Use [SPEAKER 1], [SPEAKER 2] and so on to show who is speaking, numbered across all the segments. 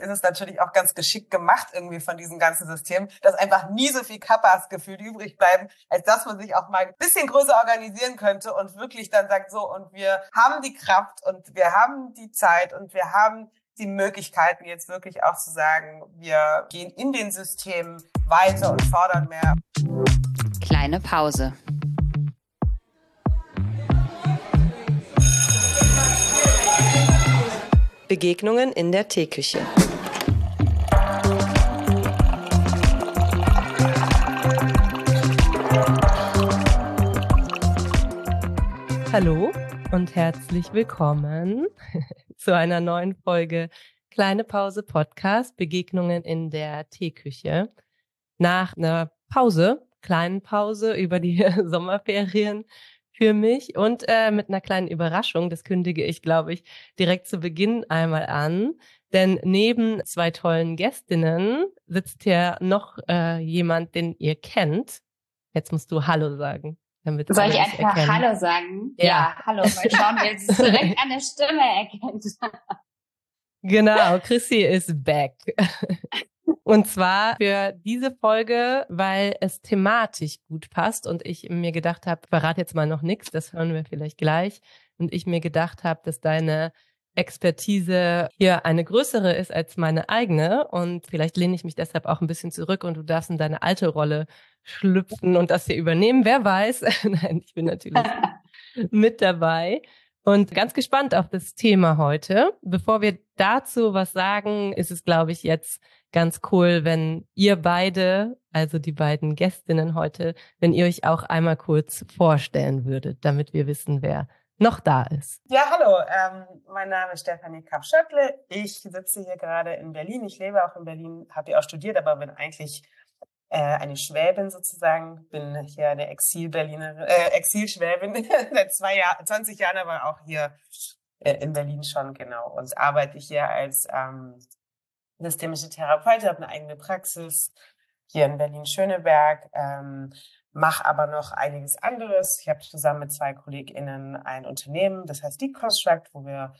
[SPEAKER 1] ist es natürlich auch ganz geschickt gemacht irgendwie von diesem ganzen System, dass einfach nie so viel Kappas gefühlt übrig bleiben, als dass man sich auch mal ein bisschen größer organisieren könnte und wirklich dann sagt, so, und wir haben die Kraft und wir haben die Zeit und wir haben die Möglichkeiten jetzt wirklich auch zu sagen, wir gehen in den Systemen weiter und fordern mehr.
[SPEAKER 2] Kleine Pause.
[SPEAKER 3] Begegnungen in der Teeküche. Hallo und herzlich willkommen zu einer neuen Folge Kleine Pause Podcast Begegnungen in der Teeküche. Nach einer kleinen Pause über die Sommerferien für mich und mit einer kleinen Überraschung, das kündige ich, glaube ich, direkt zu Beginn einmal an. Denn neben zwei tollen Gästinnen sitzt hier noch jemand, den ihr kennt. Jetzt musst du Hallo sagen. Damit
[SPEAKER 2] soll ich einfach erkennen. Hallo sagen? Ja, hallo. Mal schauen, wer es direkt an der Stimme erkennt.
[SPEAKER 3] Genau, Chrissy ist back. Und zwar für diese Folge, weil es thematisch gut passt und ich mir gedacht habe, verrate jetzt mal noch nichts, das hören wir vielleicht gleich. Und ich mir gedacht habe, dass deine Expertise hier eine größere ist als meine eigene und vielleicht lehne ich mich deshalb auch ein bisschen zurück und du darfst in deine alte Rolle schlüpfen und das hier übernehmen. Wer weiß? Nein, ich bin natürlich mit dabei. Und ganz gespannt auf das Thema heute. Bevor wir dazu was sagen, ist es, glaube ich, jetzt ganz cool, wenn ihr beide, also die beiden Gästinnen heute, wenn ihr euch auch einmal kurz vorstellen würdet, damit wir wissen, wer noch da ist.
[SPEAKER 1] Ja, hallo, mein Name ist Stefanie Kapp-Schöttle. Ich sitze hier gerade in Berlin. Ich lebe auch in Berlin, habe hier auch studiert, aber bin eigentlich eine Schwäbin sozusagen, bin hier eine Exil-Schwäbin seit 20 Jahren, aber auch hier in Berlin schon, genau. Und arbeite hier als systemische Therapeutin, habe eine eigene Praxis hier in Berlin-Schöneberg, mache aber noch einiges anderes. Ich habe zusammen mit 2 KollegInnen ein Unternehmen, das heißt Deconstruct, wo wir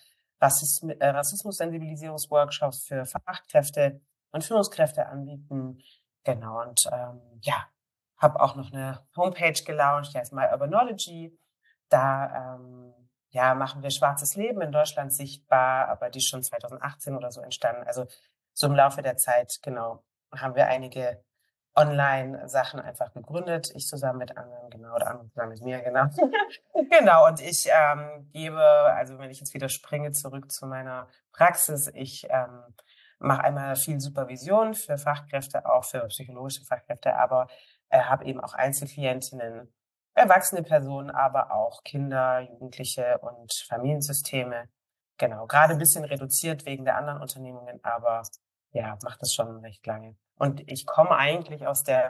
[SPEAKER 1] Rassismus-Sensibilisierungsworkshops für Fachkräfte und Führungskräfte anbieten. Genau, und habe auch noch eine Homepage gelauncht, die heißt My Urbanology. Da machen wir schwarzes Leben in Deutschland sichtbar, aber die ist schon 2018 oder so entstanden. Also so im Laufe der Zeit, genau, haben wir einige Online-Sachen einfach gegründet. Ich zusammen mit anderen, genau, oder andere zusammen mit mir, genau. Genau, und ich gebe, also wenn ich jetzt wieder springe zurück zu meiner Praxis, ich mache einmal viel Supervision für Fachkräfte, auch für psychologische Fachkräfte, aber habe eben auch Einzelklientinnen, erwachsene Personen, aber auch Kinder, Jugendliche und Familiensysteme. Genau, gerade ein bisschen reduziert wegen der anderen Unternehmungen, aber ja, macht das schon recht lange. Und ich komme eigentlich aus ich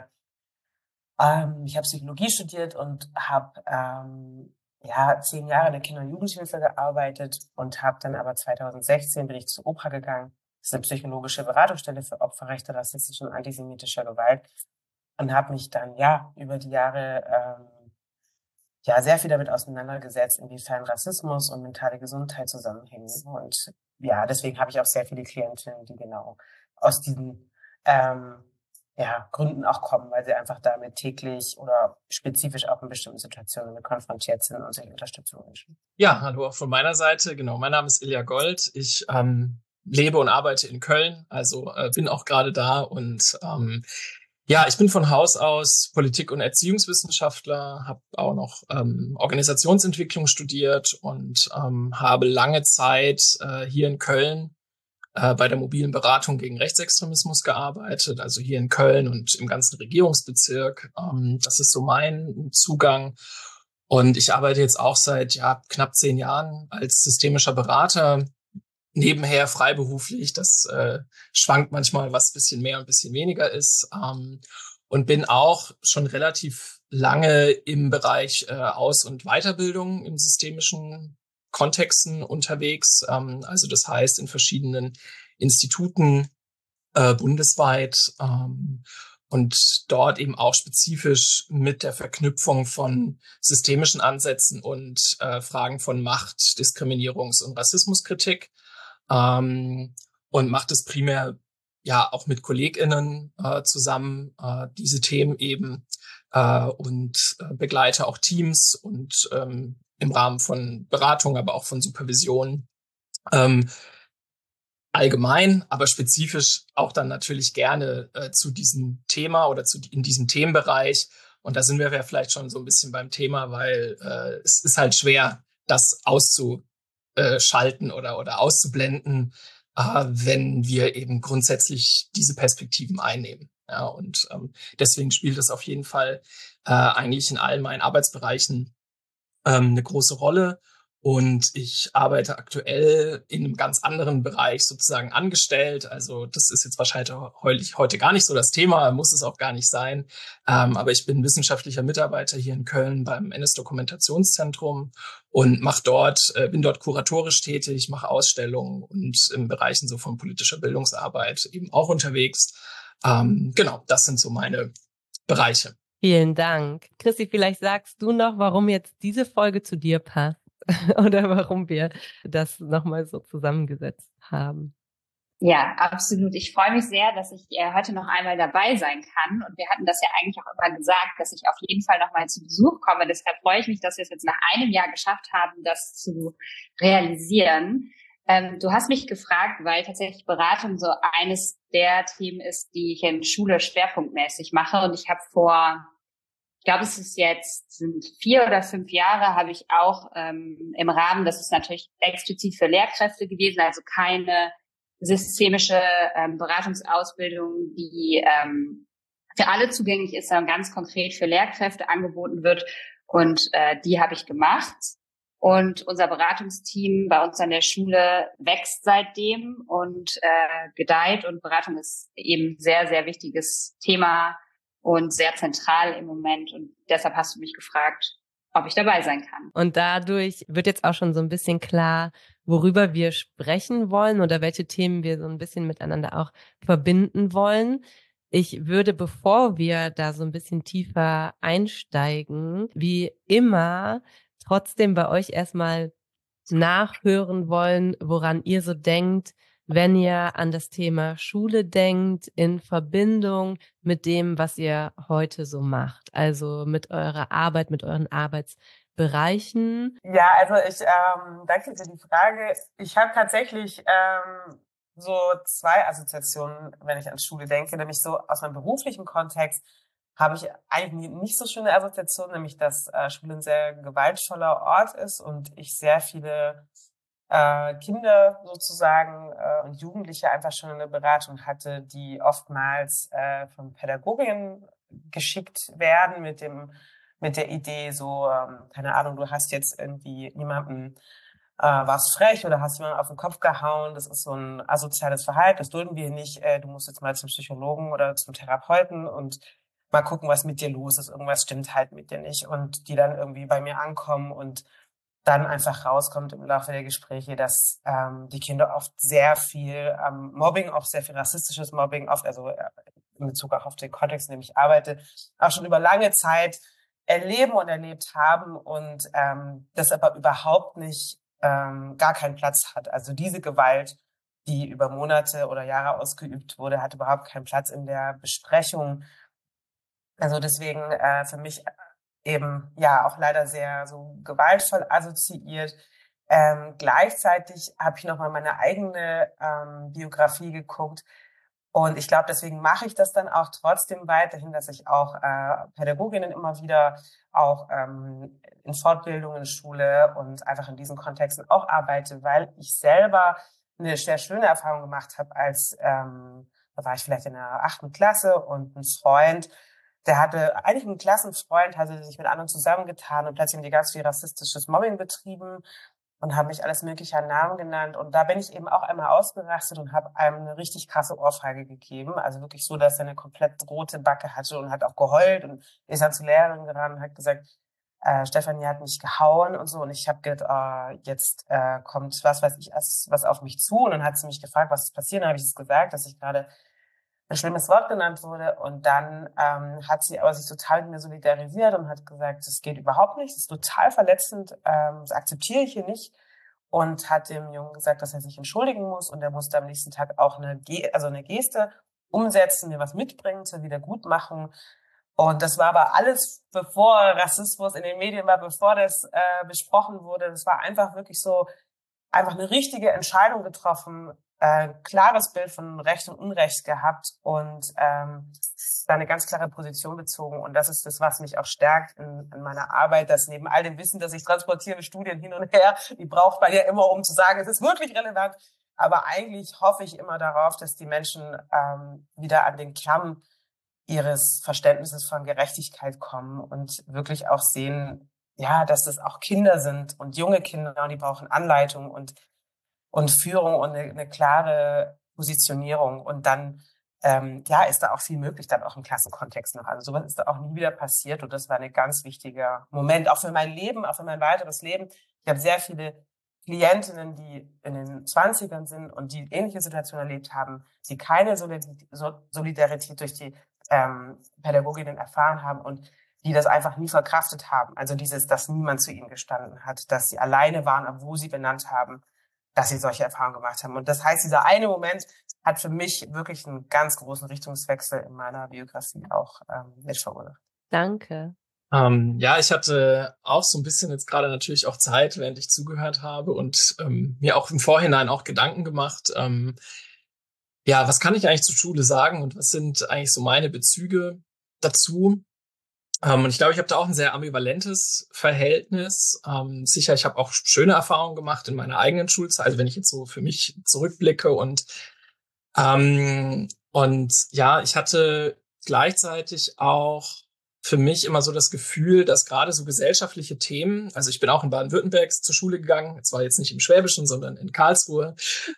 [SPEAKER 1] habe Psychologie studiert und habe 10 Jahre in der Kinder- und Jugendhilfe gearbeitet und habe dann aber 2016 bin ich zur OPRA gegangen. Das ist eine psychologische Beratungsstelle für Opferrechte rassistischer und antisemitischer Gewalt und habe mich dann über die Jahre sehr viel damit auseinandergesetzt, inwiefern Rassismus und mentale Gesundheit zusammenhängen. Und ja, deswegen habe ich auch sehr viele Klientinnen, die genau aus diesen Gründen auch kommen, weil sie einfach damit täglich oder spezifisch auch in bestimmten Situationen mit konfrontiert sind und sich Unterstützung wünschen.
[SPEAKER 4] Ja, hallo auch von meiner Seite. Genau, mein Name ist Ilja Gold. Ich lebe und arbeite in Köln, also bin auch gerade da und ich bin von Haus aus Politik- und Erziehungswissenschaftler, habe auch noch Organisationsentwicklung studiert und habe lange Zeit hier in Köln bei der mobilen Beratung gegen Rechtsextremismus gearbeitet, also hier in Köln und im ganzen Regierungsbezirk. Das ist so mein Zugang. Und ich arbeite jetzt auch seit knapp 10 Jahren als systemischer Berater, nebenher freiberuflich. Das schwankt manchmal, was ein bisschen mehr und ein bisschen weniger ist. Und bin auch schon relativ lange im Bereich Aus- und Weiterbildung im systemischen Kontexten unterwegs. Also das heißt in verschiedenen Instituten bundesweit und dort eben auch spezifisch mit der Verknüpfung von systemischen Ansätzen und Fragen von Macht, Diskriminierungs- und Rassismuskritik. und mache das primär ja auch mit KollegInnen zusammen, diese Themen eben und begleite auch Teams und im Rahmen von Beratung, aber auch von Supervision allgemein, aber spezifisch auch dann natürlich gerne zu diesem Thema oder in diesem Themenbereich. Und da sind wir ja vielleicht schon so ein bisschen beim Thema, weil es ist halt schwer, das auszuschalten oder auszublenden, wenn wir eben grundsätzlich diese Perspektiven einnehmen. Ja, und deswegen spielt das auf jeden Fall eigentlich in allen meinen Arbeitsbereichen eine große Rolle. Und ich arbeite aktuell in einem ganz anderen Bereich sozusagen angestellt. Also das ist jetzt wahrscheinlich heute gar nicht so das Thema, muss es auch gar nicht sein. Aber ich bin wissenschaftlicher Mitarbeiter hier in Köln beim NS-Dokumentationszentrum und bin dort kuratorisch tätig, mache Ausstellungen und in Bereichen so von politischer Bildungsarbeit eben auch unterwegs. Genau, das sind so meine Bereiche.
[SPEAKER 3] Vielen Dank. Chrissy, vielleicht sagst du noch, warum jetzt diese Folge zu dir passt oder warum wir das nochmal so zusammengesetzt haben.
[SPEAKER 2] Ja, absolut. Ich freue mich sehr, dass ich heute noch einmal dabei sein kann. Und wir hatten das ja eigentlich auch immer gesagt, dass ich auf jeden Fall nochmal zu Besuch komme. Deshalb freue ich mich, dass wir es jetzt nach einem Jahr geschafft haben, das zu realisieren. Du hast mich gefragt, weil tatsächlich Beratung so eines der Themen ist, die ich in Schule schwerpunktmäßig mache. Und ich habe ich glaube, sind 4 oder 5 Jahre, habe ich auch im Rahmen, das ist natürlich explizit für Lehrkräfte gewesen, also keine systemische Beratungsausbildung, die für alle zugänglich ist, sondern ganz konkret für Lehrkräfte angeboten wird. Und die habe ich gemacht. Und unser Beratungsteam bei uns an der Schule wächst seitdem und gedeiht. Und Beratung ist eben sehr, sehr wichtiges Thema und sehr zentral im Moment. Und deshalb hast du mich gefragt, ob ich dabei sein kann.
[SPEAKER 3] Und dadurch wird jetzt auch schon so ein bisschen klar, worüber wir sprechen wollen oder welche Themen wir so ein bisschen miteinander auch verbinden wollen. Ich würde, bevor wir da so ein bisschen tiefer einsteigen, wie immer trotzdem bei euch erstmal nachhören wollen, woran ihr so denkt, wenn ihr an das Thema Schule denkt, in Verbindung mit dem, was ihr heute so macht, also mit eurer Arbeit, mit euren Arbeitsbereichen.
[SPEAKER 1] Ja, also ich danke für die Frage. Ich habe tatsächlich so 2 Assoziationen, wenn ich an Schule denke, nämlich so aus meinem beruflichen Kontext habe ich eigentlich nicht so schöne Assoziationen, nämlich dass Schule ein sehr gewaltvoller Ort ist und ich sehr viele Kinder sozusagen und Jugendliche einfach schon eine Beratung hatte, die oftmals von Pädagoginnen geschickt werden mit der Idee so, keine Ahnung, du hast jetzt irgendwie jemanden warst frech oder hast jemanden auf den Kopf gehauen, das ist so ein asoziales Verhalten, das dulden wir nicht, du musst jetzt mal zum Psychologen oder zum Therapeuten und mal gucken, was mit dir los ist, irgendwas stimmt halt mit dir nicht und die dann irgendwie bei mir ankommen und dann einfach rauskommt im Laufe der Gespräche, dass die Kinder oft sehr viel Mobbing, auch sehr viel rassistisches Mobbing, oft, also in Bezug auch auf den Kontext, in dem ich arbeite, auch schon über lange Zeit erleben und erlebt haben und das aber überhaupt nicht gar keinen Platz hat. Also diese Gewalt, die über Monate oder Jahre ausgeübt wurde, hat überhaupt keinen Platz in der Besprechung. Also deswegen für mich eben ja auch leider sehr so gewaltvoll assoziiert. Gleichzeitig habe ich nochmal meine eigene Biografie geguckt und ich glaube, deswegen mache ich das dann auch trotzdem weiterhin, dass ich auch Pädagoginnen immer wieder auch in Fortbildungen, Schule und einfach in diesen Kontexten auch arbeite, weil ich selber eine sehr schöne Erfahrung gemacht habe, da war ich vielleicht in der 8. Klasse und ein Freund, der hatte eigentlich einen Klassenfreund, hatte sich mit anderen zusammengetan und plötzlich haben die ganz viel rassistisches Mobbing betrieben und haben mich alles mögliche an Namen genannt. Und da bin ich eben auch einmal ausgerastet und habe einem eine richtig krasse Ohrfeige gegeben. Also wirklich so, dass er eine komplett rote Backe hatte und hat auch geheult und ist dann zur Lehrerin gerannt und hat gesagt, Stefanie hat mich gehauen und so. Und ich habe gedacht, jetzt kommt was weiß ich, was auf mich zu. Und dann hat sie mich gefragt, was ist passiert. Dann habe ich es gesagt, dass ich gerade ein schlimmes Wort genannt wurde. Und dann hat sie aber sich total mit mir solidarisiert und hat gesagt, das geht überhaupt nicht, das ist total verletzend, das akzeptiere ich hier nicht. und hat dem Jungen gesagt, dass er sich entschuldigen muss und er musste am nächsten Tag auch eine Geste umsetzen, mir was mitbringen zur Wiedergutmachung. Und das war aber alles, bevor Rassismus in den Medien war, bevor das besprochen wurde. Das war einfach wirklich so, einfach eine richtige Entscheidung getroffen, klares Bild von Recht und Unrecht gehabt und da eine ganz klare Position bezogen. Und das ist das, was mich auch stärkt in meiner Arbeit, dass neben all dem Wissen, dass ich transportiere, Studien hin und her, die braucht man ja immer, um zu sagen, es ist wirklich relevant. Aber eigentlich hoffe ich immer darauf, dass die Menschen wieder an den Kern ihres Verständnisses von Gerechtigkeit kommen und wirklich auch sehen, ja, dass das auch Kinder sind und junge Kinder und die brauchen Anleitung und Führung und eine klare Positionierung. Und dann, ist da auch viel möglich, dann auch im Klassenkontext noch. Also sowas ist da auch nie wieder passiert und das war ein ganz wichtiger Moment, auch für mein Leben, auch für mein weiteres Leben. Ich habe sehr viele Klientinnen, die in den 20ern sind und die ähnliche Situationen erlebt haben, die keine Solidarität durch die Pädagoginnen erfahren haben und die das einfach nie verkraftet haben. Also dass niemand zu ihnen gestanden hat, dass sie alleine waren, obwohl sie benannt haben, dass sie solche Erfahrungen gemacht haben. Und das heißt, dieser eine Moment hat für mich wirklich einen ganz großen Richtungswechsel in meiner Biografie auch mit verursacht.
[SPEAKER 3] Danke.
[SPEAKER 4] Ich hatte auch so ein bisschen jetzt gerade natürlich auch Zeit, während ich zugehört habe und mir auch im Vorhinein auch Gedanken gemacht, was kann ich eigentlich zur Schule sagen und was sind eigentlich so meine Bezüge dazu? Und ich glaube, ich habe da auch ein sehr ambivalentes Verhältnis. Sicher, ich habe auch schöne Erfahrungen gemacht in meiner eigenen Schulzeit, also wenn ich jetzt so für mich zurückblicke und ich hatte gleichzeitig auch für mich immer so das Gefühl, dass gerade so gesellschaftliche Themen, also ich bin auch in Baden-Württemberg zur Schule gegangen, zwar jetzt nicht im Schwäbischen, sondern in Karlsruhe,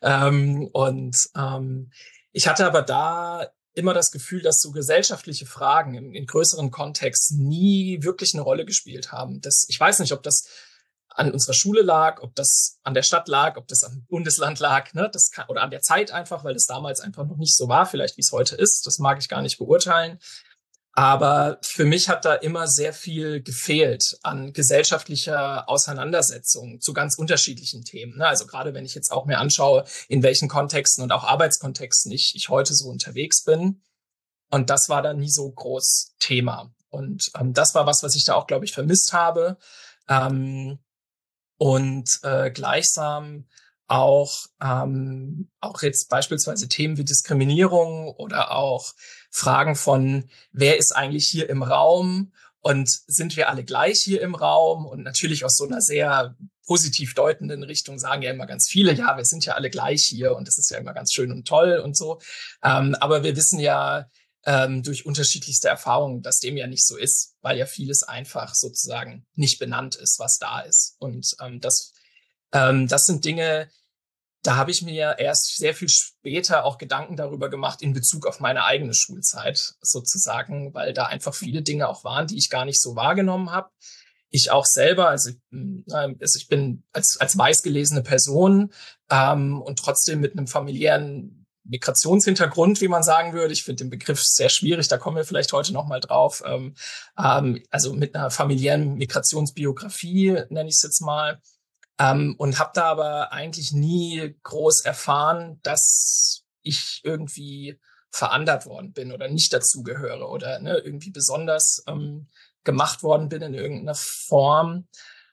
[SPEAKER 4] ich hatte aber da immer das Gefühl, dass so gesellschaftliche Fragen in größeren Kontexten nie wirklich eine Rolle gespielt haben. Ich weiß nicht, ob das an unserer Schule lag, ob das an der Stadt lag, ob das am Bundesland lag, ne? Oder an der Zeit einfach, weil das damals einfach noch nicht so war, vielleicht wie es heute ist. Das mag ich gar nicht beurteilen. Aber für mich hat da immer sehr viel gefehlt an gesellschaftlicher Auseinandersetzung zu ganz unterschiedlichen Themen. Also gerade wenn ich jetzt auch mir anschaue, in welchen Kontexten und auch Arbeitskontexten ich heute so unterwegs bin. Und das war dann nie so groß Thema. Und das war was ich da auch, glaube ich, vermisst habe. Gleichsam auch jetzt beispielsweise Themen wie Diskriminierung oder auch Fragen von, wer ist eigentlich hier im Raum und sind wir alle gleich hier im Raum? Und natürlich aus so einer sehr positiv deutenden Richtung sagen ja immer ganz viele, ja, wir sind ja alle gleich hier und das ist ja immer ganz schön und toll und so. Aber wir wissen ja durch unterschiedlichste Erfahrungen, dass dem ja nicht so ist, weil ja vieles einfach sozusagen nicht benannt ist, was da ist. Und das sind Dinge, da habe ich mir erst sehr viel später auch Gedanken darüber gemacht in Bezug auf meine eigene Schulzeit sozusagen, weil da einfach viele Dinge auch waren, die ich gar nicht so wahrgenommen habe. Ich auch selber, also ich bin als weiß gelesene Person und trotzdem mit einem familiären Migrationshintergrund, wie man sagen würde. Ich finde den Begriff sehr schwierig, da kommen wir vielleicht heute noch mal drauf. Also mit einer familiären Migrationsbiografie, nenne ich es jetzt mal. Und habe da aber eigentlich nie groß erfahren, dass ich irgendwie verandert worden bin oder nicht dazugehöre oder irgendwie besonders gemacht worden bin in irgendeiner Form.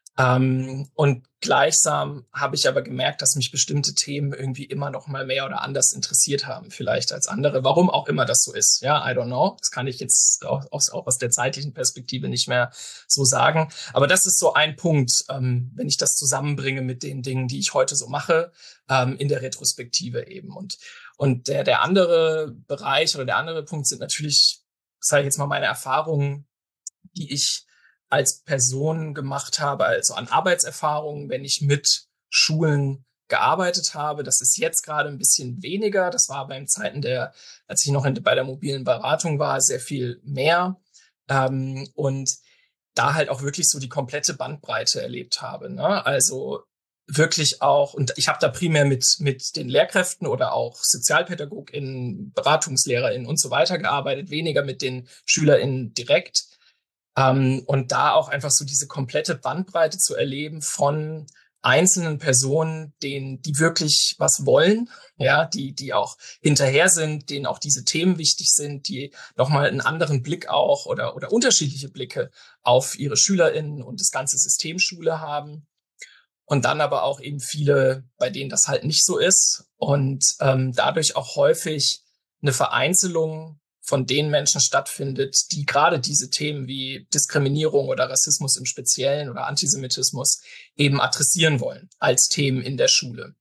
[SPEAKER 4] Und gleichsam habe ich aber gemerkt, dass mich bestimmte Themen irgendwie immer noch mal mehr oder anders interessiert haben, vielleicht als andere. Warum auch immer das so ist, ja, I don't know. Das kann ich jetzt auch aus der zeitlichen Perspektive nicht mehr so sagen. Aber das ist so ein Punkt, wenn ich das zusammenbringe mit den Dingen, die ich heute so mache, in der Retrospektive eben. Und der andere Bereich oder der andere Punkt sind natürlich, sage ich jetzt mal, meine Erfahrungen, die ich als Person gemacht habe, also an Arbeitserfahrungen, wenn ich mit Schulen gearbeitet habe. Das ist jetzt gerade ein bisschen weniger. Das war beim Zeiten als ich noch bei der mobilen Beratung war, sehr viel mehr. Und da halt auch wirklich so die komplette Bandbreite erlebt habe. Ne? Also wirklich auch, und ich habe da primär mit den Lehrkräften oder auch SozialpädagogInnen, BeratungslehrerInnen und so weiter gearbeitet, weniger mit den SchülerInnen direkt. Und da auch einfach so diese komplette Bandbreite zu erleben von einzelnen Personen, die wirklich was wollen, ja, die auch hinterher sind, denen auch diese Themen wichtig sind, die nochmal einen anderen Blick auch oder unterschiedliche Blicke auf ihre SchülerInnen und das ganze System Schule haben. Und dann aber auch eben viele, bei denen das halt nicht so ist und dadurch auch häufig eine Vereinzelung von den Menschen stattfindet, die gerade diese Themen wie Diskriminierung oder Rassismus im Speziellen oder Antisemitismus eben adressieren wollen als Themen in der Schule.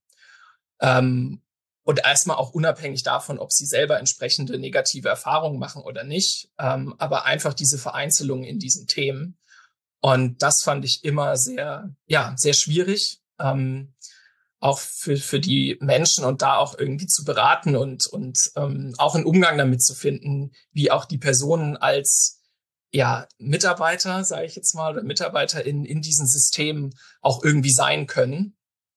[SPEAKER 4] Und erstmal auch unabhängig davon, ob sie selber entsprechende negative Erfahrungen machen oder nicht, aber einfach diese Vereinzelung in diesen Themen. Und das fand ich immer sehr schwierig, auch für die Menschen und da auch irgendwie zu beraten und auch einen Umgang damit zu finden, wie auch die Personen als Mitarbeiter, sage ich jetzt mal, oder Mitarbeiter in diesen Systemen auch irgendwie sein können.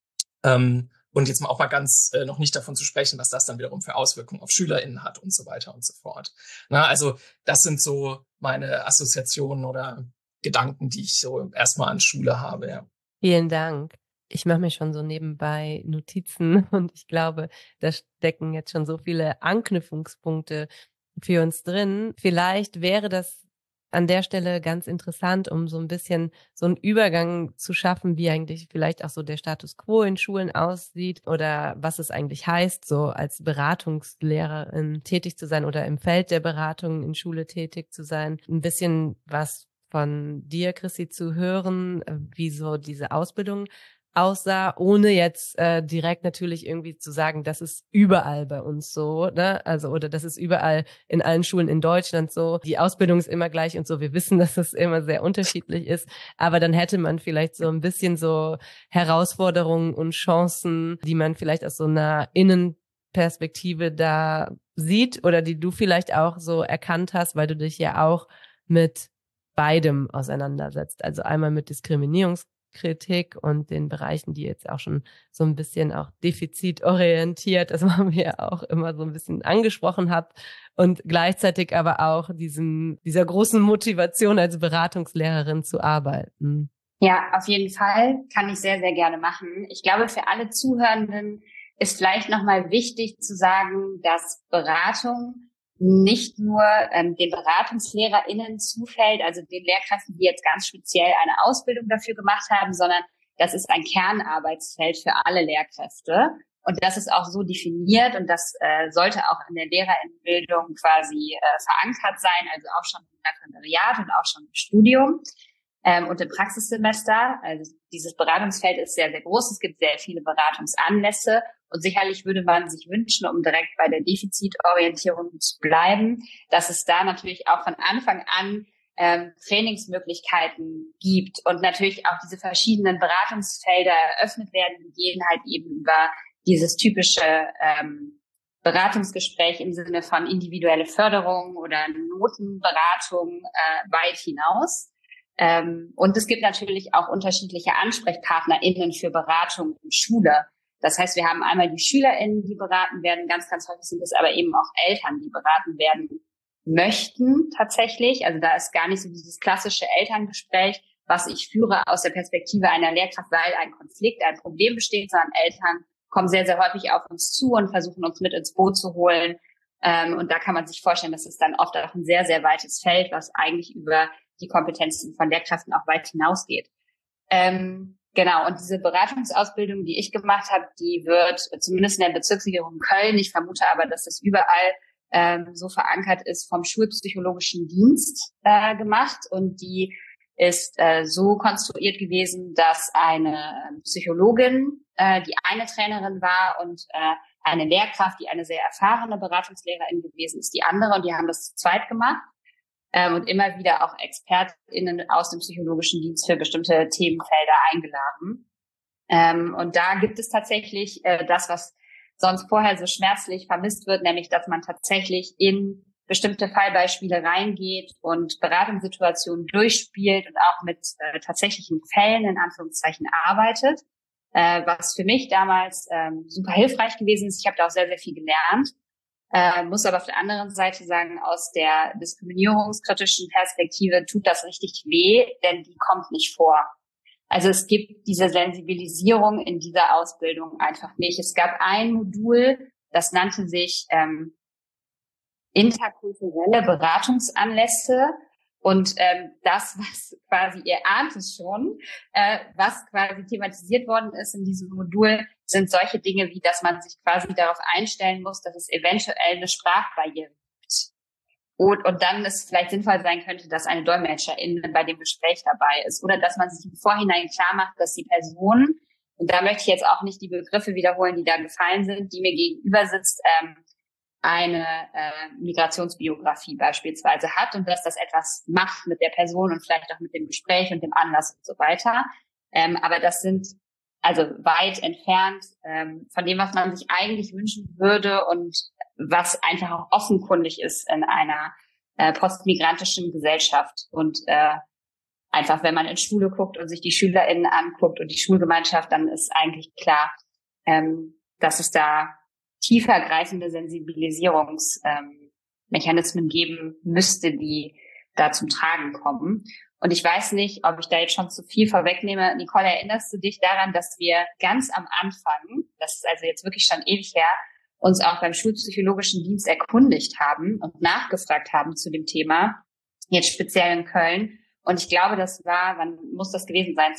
[SPEAKER 4] Und jetzt mal auch mal ganz noch nicht davon zu sprechen, was das dann wiederum für Auswirkungen auf SchülerInnen hat und so weiter und so fort. Na, also das sind so meine Assoziationen oder Gedanken, die ich so erstmal an Schule habe. Ja.
[SPEAKER 3] Vielen Dank. Ich mache mir schon so nebenbei Notizen und ich glaube, da stecken jetzt schon so viele Anknüpfungspunkte für uns drin. Vielleicht wäre das an der Stelle ganz interessant, um so ein bisschen so einen Übergang zu schaffen, wie eigentlich vielleicht auch so der Status quo in Schulen aussieht oder was es eigentlich heißt, so als Beratungslehrerin tätig zu sein oder im Feld der Beratung in Schule tätig zu sein. Ein bisschen was von dir, Chrissy, zu hören, wie so diese Ausbildung aussah, ohne jetzt direkt natürlich irgendwie zu sagen, das ist überall bei uns so, ne? Also oder das ist überall in allen Schulen in Deutschland so. Die Ausbildung ist immer gleich und so. Wir wissen, dass es immer sehr unterschiedlich ist, aber dann hätte man vielleicht so ein bisschen so Herausforderungen und Chancen, die man vielleicht aus so einer Innenperspektive da sieht oder die du vielleicht auch so erkannt hast, weil du dich ja auch mit beidem auseinandersetzt. Also einmal mit Diskriminierungskritik und den Bereichen, die jetzt auch schon so ein bisschen auch defizitorientiert, das haben wir ja auch immer so ein bisschen angesprochen habt und gleichzeitig aber auch dieser großen Motivation als Beratungslehrerin zu arbeiten.
[SPEAKER 2] Ja, auf jeden Fall kann ich sehr, sehr gerne machen. Ich glaube, für alle Zuhörenden ist vielleicht nochmal wichtig zu sagen, dass Beratung nicht nur den BeratungslehrerInnen zufällt, also den Lehrkräften, die jetzt ganz speziell eine Ausbildung dafür gemacht haben, sondern das ist ein Kernarbeitsfeld für alle Lehrkräfte. Und das ist auch so definiert und das sollte auch in der Lehrerinnenbildung quasi verankert sein, also auch schon im Referendariat und auch schon im Studium und im Praxissemester. Also dieses Beratungsfeld ist sehr, sehr groß. Es gibt sehr viele Beratungsanlässe. Und sicherlich würde man sich wünschen, um direkt bei der Defizitorientierung zu bleiben, dass es da natürlich auch von Anfang an Trainingsmöglichkeiten gibt und natürlich auch diese verschiedenen Beratungsfelder eröffnet werden, die gehen halt eben über dieses typische Beratungsgespräch im Sinne von individuelle Förderung oder Notenberatung weit hinaus. Und es gibt natürlich auch unterschiedliche AnsprechpartnerInnen für Beratung in Schule. Das heißt, wir haben einmal die SchülerInnen, die beraten werden. Ganz, ganz häufig sind es aber eben auch Eltern, die beraten werden möchten tatsächlich. Also da ist gar nicht so dieses klassische Elterngespräch, was ich führe aus der Perspektive einer Lehrkraft, weil ein Konflikt, ein Problem besteht, sondern Eltern kommen sehr, sehr häufig auf uns zu und versuchen uns mit ins Boot zu holen. Und da kann man sich vorstellen, das ist dann oft auch ein sehr, sehr weites Feld, was eigentlich über die Kompetenzen von Lehrkräften auch weit hinausgeht. Genau, und diese Beratungsausbildung, die ich gemacht habe, die wird zumindest in der Bezirksregierung Köln, ich vermute aber, dass das überall so verankert ist, vom Schulpsychologischen Dienst gemacht. Und die ist so konstruiert gewesen, dass eine Psychologin die eine Trainerin war und eine Lehrkraft, die eine sehr erfahrene Beratungslehrerin gewesen ist, die andere. Und die haben das zu zweit gemacht. Und immer wieder auch ExpertInnen aus dem psychologischen Dienst für bestimmte Themenfelder eingeladen. Und da gibt es tatsächlich das, was sonst vorher so schmerzlich vermisst wird, nämlich, dass man tatsächlich in bestimmte Fallbeispiele reingeht und Beratungssituationen durchspielt und auch mit tatsächlichen Fällen in Anführungszeichen arbeitet, was für mich damals super hilfreich gewesen ist. Ich habe da auch sehr, sehr viel gelernt. Muss aber auf der anderen Seite sagen, aus der diskriminierungskritischen Perspektive tut das richtig weh, denn die kommt nicht vor. Also es gibt diese Sensibilisierung in dieser Ausbildung einfach nicht. Es gab ein Modul, das nannte sich interkulturelle Beratungsanlässe. Und das, was quasi, ihr ahnt es schon, was quasi thematisiert worden ist in diesem Modul, sind solche Dinge wie, dass man sich quasi darauf einstellen muss, dass es eventuell eine Sprachbarriere gibt. Und dann es vielleicht sinnvoll sein könnte, dass eine Dolmetscherin bei dem Gespräch dabei ist. Oder dass man sich im Vorhinein klar macht, dass die Person, und da möchte ich jetzt auch nicht die Begriffe wiederholen, die da gefallen sind, die mir gegenüber sitzt, eine Migrationsbiografie beispielsweise hat und dass das etwas macht mit der Person und vielleicht auch mit dem Gespräch und dem Anlass und so weiter. Aber das sind also weit entfernt von dem, was man sich eigentlich wünschen würde und was einfach auch offenkundig ist in einer postmigrantischen Gesellschaft. Und einfach, wenn man in Schule guckt und sich die SchülerInnen anguckt und die Schulgemeinschaft, dann ist eigentlich klar, dass es da tiefergreifende Sensibilisierungsmechanismen geben müsste, die da zum Tragen kommen. Und ich weiß nicht, ob ich da jetzt schon zu viel vorwegnehme. Nicole, erinnerst du dich daran, dass wir ganz am Anfang, das ist also jetzt wirklich schon ewig her, uns auch beim Schulpsychologischen Dienst erkundigt haben und nachgefragt haben zu dem Thema, jetzt speziell in Köln. Und ich glaube, das war, wann muss das gewesen sein?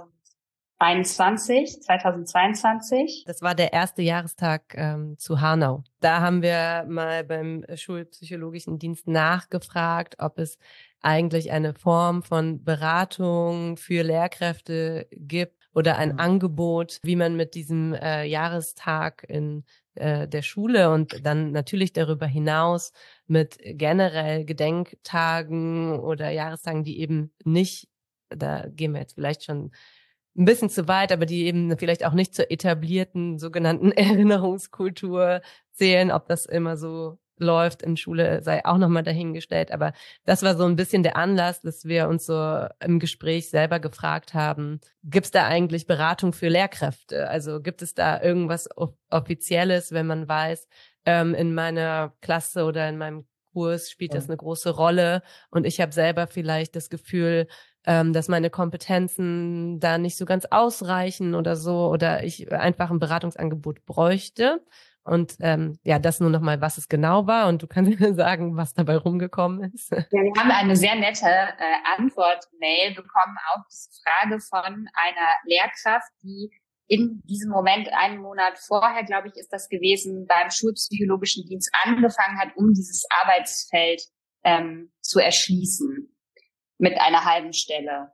[SPEAKER 2] 2022.
[SPEAKER 3] Das war der erste Jahrestag zu Hanau. Da haben wir mal beim Schulpsychologischen Dienst nachgefragt, ob es eigentlich eine Form von Beratung für Lehrkräfte gibt oder ein Angebot, wie man mit diesem Jahrestag in der Schule und dann natürlich darüber hinaus mit generell Gedenktagen oder Jahrestagen, die eben nicht, da gehen wir jetzt vielleicht schon ein bisschen zu weit, aber die eben vielleicht auch nicht zur etablierten sogenannten Erinnerungskultur zählen. Ob das immer so läuft in Schule, sei auch nochmal dahingestellt. Aber das war so ein bisschen der Anlass, dass wir uns so im Gespräch selber gefragt haben, gibt es da eigentlich Beratung für Lehrkräfte? Also gibt es da irgendwas Offizielles, wenn man weiß, in meiner Klasse oder in meinem Kurs spielt das eine große Rolle und ich habe selber vielleicht das Gefühl, dass meine Kompetenzen da nicht so ganz ausreichen oder so oder ich einfach ein Beratungsangebot bräuchte. Und ja, das nur nochmal, was es genau war und du kannst mir sagen, was dabei rumgekommen ist.
[SPEAKER 2] Ja, wir haben eine sehr nette Antwort-Mail bekommen auf diese Frage von einer Lehrkraft, die in diesem Moment, einen Monat vorher, glaube ich, ist das gewesen, beim Schulpsychologischen Dienst angefangen hat, um dieses Arbeitsfeld zu erschließen mit einer halben Stelle.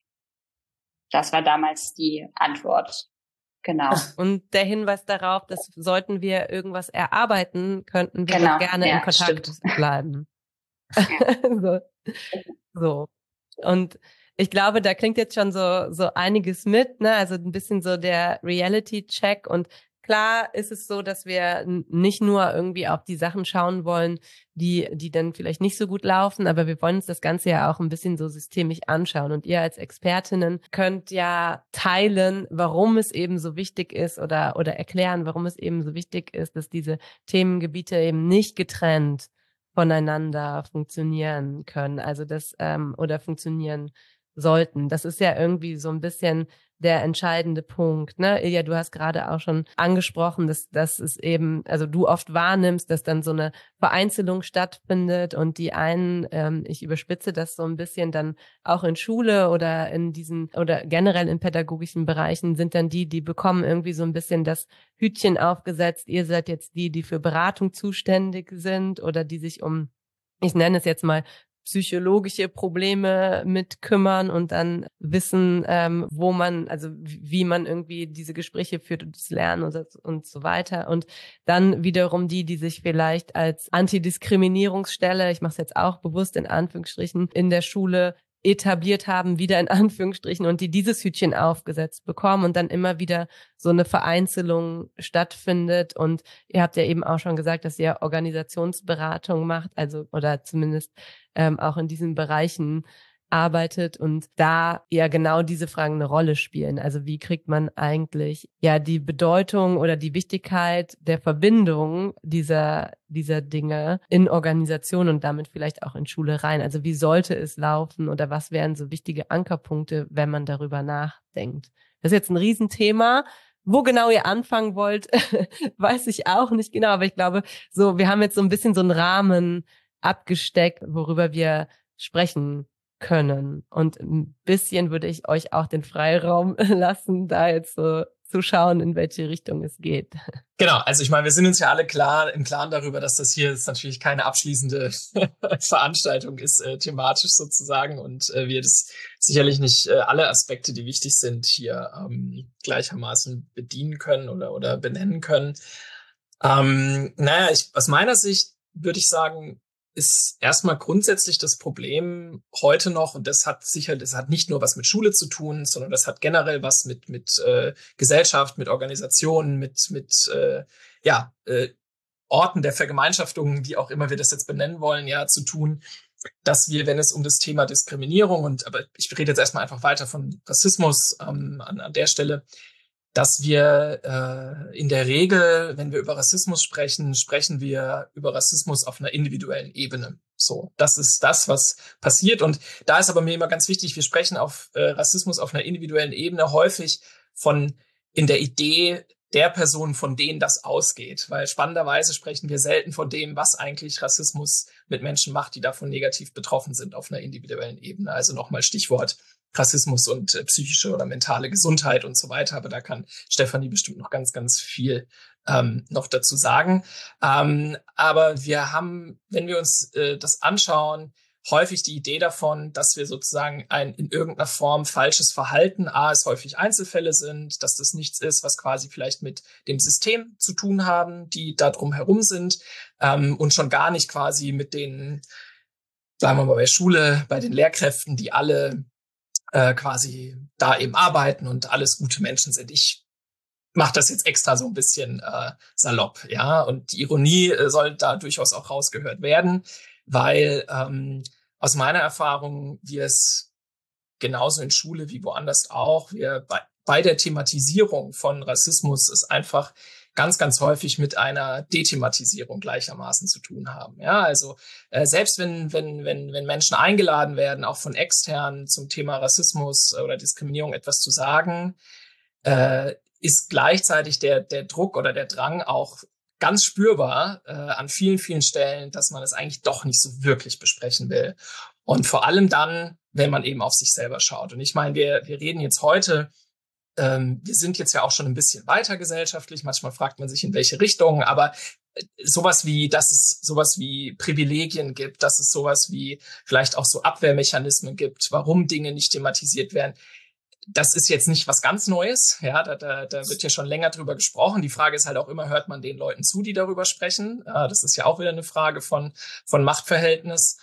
[SPEAKER 2] Das war damals die Antwort. Genau.
[SPEAKER 3] Und der Hinweis darauf, dass sollten wir irgendwas erarbeiten, könnten wir doch gerne in Kontakt bleiben. Ja. so. Und ich glaube, da klingt jetzt schon so einiges mit, ne? Also ein bisschen so der Reality-Check. Und klar ist es so, dass wir nicht nur irgendwie auf die Sachen schauen wollen, die dann vielleicht nicht so gut laufen, aber wir wollen uns das Ganze ja auch ein bisschen so systemisch anschauen. Und ihr als Expertinnen könnt ja teilen, warum es eben so wichtig ist oder erklären, warum es eben so wichtig ist, dass diese Themengebiete eben nicht getrennt voneinander funktionieren können, also das oder funktionieren sollten. Das ist ja irgendwie so ein bisschen der entscheidende Punkt, ne? Ilja, du hast gerade auch schon angesprochen, dass es eben, also du oft wahrnimmst, dass dann so eine Vereinzelung stattfindet und die einen, ich überspitze das so ein bisschen, dann auch in Schule oder in diesen oder generell in pädagogischen Bereichen sind dann die bekommen irgendwie so ein bisschen das Hütchen aufgesetzt. Ihr seid jetzt die für Beratung zuständig sind oder die sich um, ich nenne es jetzt mal, psychologische Probleme mit kümmern und dann wissen, wo man, also wie man irgendwie diese Gespräche führt und das Lernen und so weiter. Und dann wiederum die sich vielleicht als Antidiskriminierungsstelle, ich mache es jetzt auch bewusst in Anführungsstrichen, in der Schule etabliert haben, wieder in Anführungsstrichen, und die dieses Hütchen aufgesetzt bekommen und dann immer wieder so eine Vereinzelung stattfindet. Und ihr habt ja eben auch schon gesagt, dass ihr Organisationsberatung macht, also oder zumindest auch in diesen Bereichen arbeitet und da ja genau diese Fragen eine Rolle spielen. Also wie kriegt man eigentlich ja die Bedeutung oder die Wichtigkeit der Verbindung dieser Dinge in Organisation und damit vielleicht auch in Schule rein? Also wie sollte es laufen oder was wären so wichtige Ankerpunkte, wenn man darüber nachdenkt? Das ist jetzt ein Riesenthema. Wo genau ihr anfangen wollt, weiß ich auch nicht genau, aber ich glaube, so wir haben jetzt so ein bisschen so einen Rahmen abgesteckt, worüber wir sprechen können. Und ein bisschen würde ich euch auch den Freiraum lassen, da jetzt so zu schauen, in welche Richtung es geht.
[SPEAKER 4] Genau, also ich meine, wir sind uns ja alle im Klaren darüber, dass das hier jetzt natürlich keine abschließende Veranstaltung ist, thematisch sozusagen, und wir das sicherlich nicht alle Aspekte, die wichtig sind, hier gleichermaßen bedienen können oder benennen können. Aus meiner Sicht würde ich sagen, ist erstmal grundsätzlich das Problem heute noch, und das hat nicht nur was mit Schule zu tun, sondern das hat generell was mit Gesellschaft, mit Organisationen, mit Orten der Vergemeinschaftung, wie auch immer wir das jetzt benennen wollen, ja, zu tun, dass wir, wenn es um das Thema Diskriminierung aber ich rede jetzt erstmal einfach weiter von Rassismus an der Stelle, dass wir in der Regel, wenn wir über Rassismus sprechen, sprechen wir über Rassismus auf einer individuellen Ebene. So, das ist das, was passiert. Und da ist aber mir immer ganz wichtig, wir sprechen auf Rassismus auf einer individuellen Ebene häufig in der Idee der Personen, von denen das ausgeht. Weil spannenderweise sprechen wir selten von dem, was eigentlich Rassismus mit Menschen macht, die davon negativ betroffen sind auf einer individuellen Ebene. Also nochmal Stichwort Rassismus und psychische oder mentale Gesundheit und so weiter. Aber da kann Stefanie bestimmt noch ganz, ganz viel noch dazu sagen. Aber wir haben, wenn wir uns das anschauen, häufig die Idee davon, dass wir sozusagen ein in irgendeiner Form falsches Verhalten, es häufig Einzelfälle sind, dass das nichts ist, was quasi vielleicht mit dem System zu tun haben, die da drum herum sind, und schon gar nicht quasi mit den, sagen wir mal bei Schule, bei den Lehrkräften, die alle quasi da eben arbeiten und alles gute Menschen sind. Ich mache das jetzt extra so ein bisschen salopp, ja, und die Ironie soll da durchaus auch rausgehört werden, weil aus meiner Erfahrung wir es genauso in Schule wie woanders auch, wir bei der Thematisierung von Rassismus es einfach ganz, ganz häufig mit einer Dethematisierung gleichermaßen zu tun haben. Ja, also selbst wenn Menschen eingeladen werden, auch von externen zum Thema Rassismus oder Diskriminierung etwas zu sagen, ist gleichzeitig der Druck oder der Drang auch ganz spürbar an vielen, vielen Stellen, dass man es eigentlich doch nicht so wirklich besprechen will. Und vor allem dann, wenn man eben auf sich selber schaut. Und ich meine, wir reden jetzt heute, wir sind jetzt ja auch schon ein bisschen weiter gesellschaftlich. Manchmal fragt man sich, in welche Richtung, aber dass es sowas wie Privilegien gibt, dass es sowas wie vielleicht auch so Abwehrmechanismen gibt, warum Dinge nicht thematisiert werden. Das ist jetzt nicht was ganz Neues. Ja, da wird ja schon länger drüber gesprochen. Die Frage ist halt auch immer, hört man den Leuten zu, die darüber sprechen? Das ist ja auch wieder eine Frage von Machtverhältnis.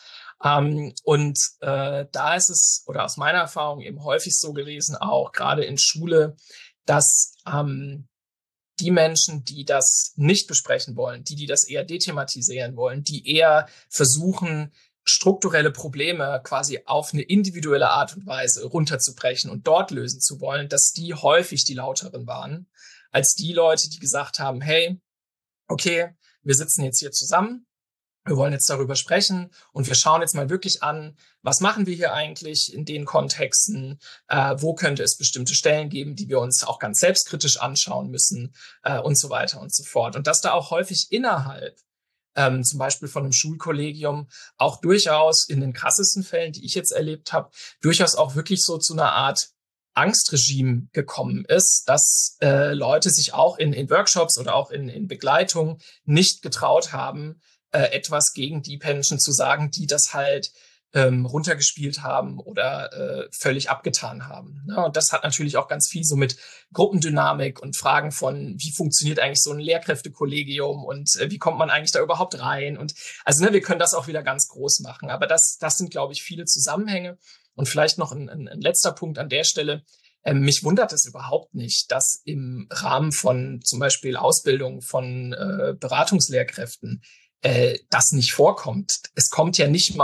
[SPEAKER 4] Da ist es, oder aus meiner Erfahrung eben häufig so gewesen, auch gerade in Schule, dass die Menschen, die das nicht besprechen wollen, die das eher dethematisieren wollen, die eher versuchen, strukturelle Probleme quasi auf eine individuelle Art und Weise runterzubrechen und dort lösen zu wollen, dass die häufig die lauteren waren, als die Leute, die gesagt haben, hey, okay, wir sitzen jetzt hier zusammen, wir wollen jetzt darüber sprechen und wir schauen jetzt mal wirklich an, was machen wir hier eigentlich in den Kontexten, wo könnte es bestimmte Stellen geben, die wir uns auch ganz selbstkritisch anschauen müssen, und so weiter und so fort. Und dass da auch häufig innerhalb zum Beispiel von einem Schulkollegium auch durchaus in den krassesten Fällen, die ich jetzt erlebt habe, durchaus auch wirklich so zu einer Art Angstregime gekommen ist, dass Leute sich auch in Workshops oder auch in Begleitung nicht getraut haben, etwas gegen die Menschen zu sagen, die das halt runtergespielt haben oder völlig abgetan haben. Ja, und das hat natürlich auch ganz viel so mit Gruppendynamik und Fragen von, wie funktioniert eigentlich so ein Lehrkräftekollegium und wie kommt man eigentlich da überhaupt rein? Und also wir können das auch wieder ganz groß machen. Aber das sind, glaube ich, viele Zusammenhänge. Und vielleicht noch ein letzter Punkt an der Stelle. Mich wundert es überhaupt nicht, dass im Rahmen von zum Beispiel Ausbildung von Beratungslehrkräften das nicht vorkommt. Es kommt ja nicht mal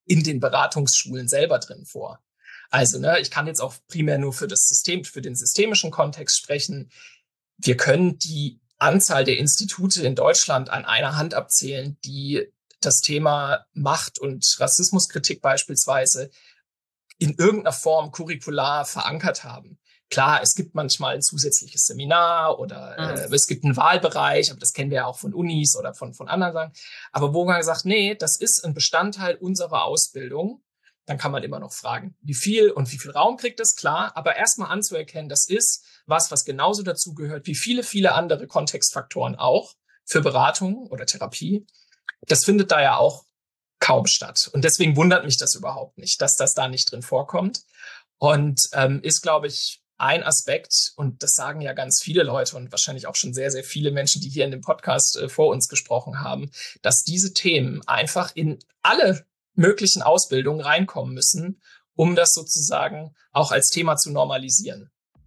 [SPEAKER 4] in den Beratungsschulen selber drin vor. Also, ich kann jetzt auch primär nur für das System, für den systemischen Kontext sprechen. Wir können die Anzahl der Institute in Deutschland an einer Hand abzählen, die das Thema Macht- und Rassismuskritik beispielsweise in irgendeiner Form curricular verankert haben. Klar, es gibt manchmal ein zusätzliches Seminar oder es gibt einen Wahlbereich, aber das kennen wir ja auch von Unis oder von anderen Sachen. Aber wo man sagt, nee, das ist ein Bestandteil unserer Ausbildung, dann kann man immer noch fragen, wie viel Raum kriegt das? Klar, aber erstmal anzuerkennen, das ist was genauso dazu gehört wie viele andere Kontextfaktoren auch für Beratung oder Therapie. Das findet da ja auch kaum statt. Und deswegen wundert mich das überhaupt nicht, dass das da nicht drin vorkommt. Und ist, glaube ich, ein Aspekt, und das sagen ja ganz viele Leute und wahrscheinlich auch schon sehr, sehr viele Menschen, die hier in dem Podcast vor uns gesprochen haben, dass diese Themen einfach in alle möglichen Ausbildungen reinkommen müssen, um das sozusagen auch als Thema zu normalisieren.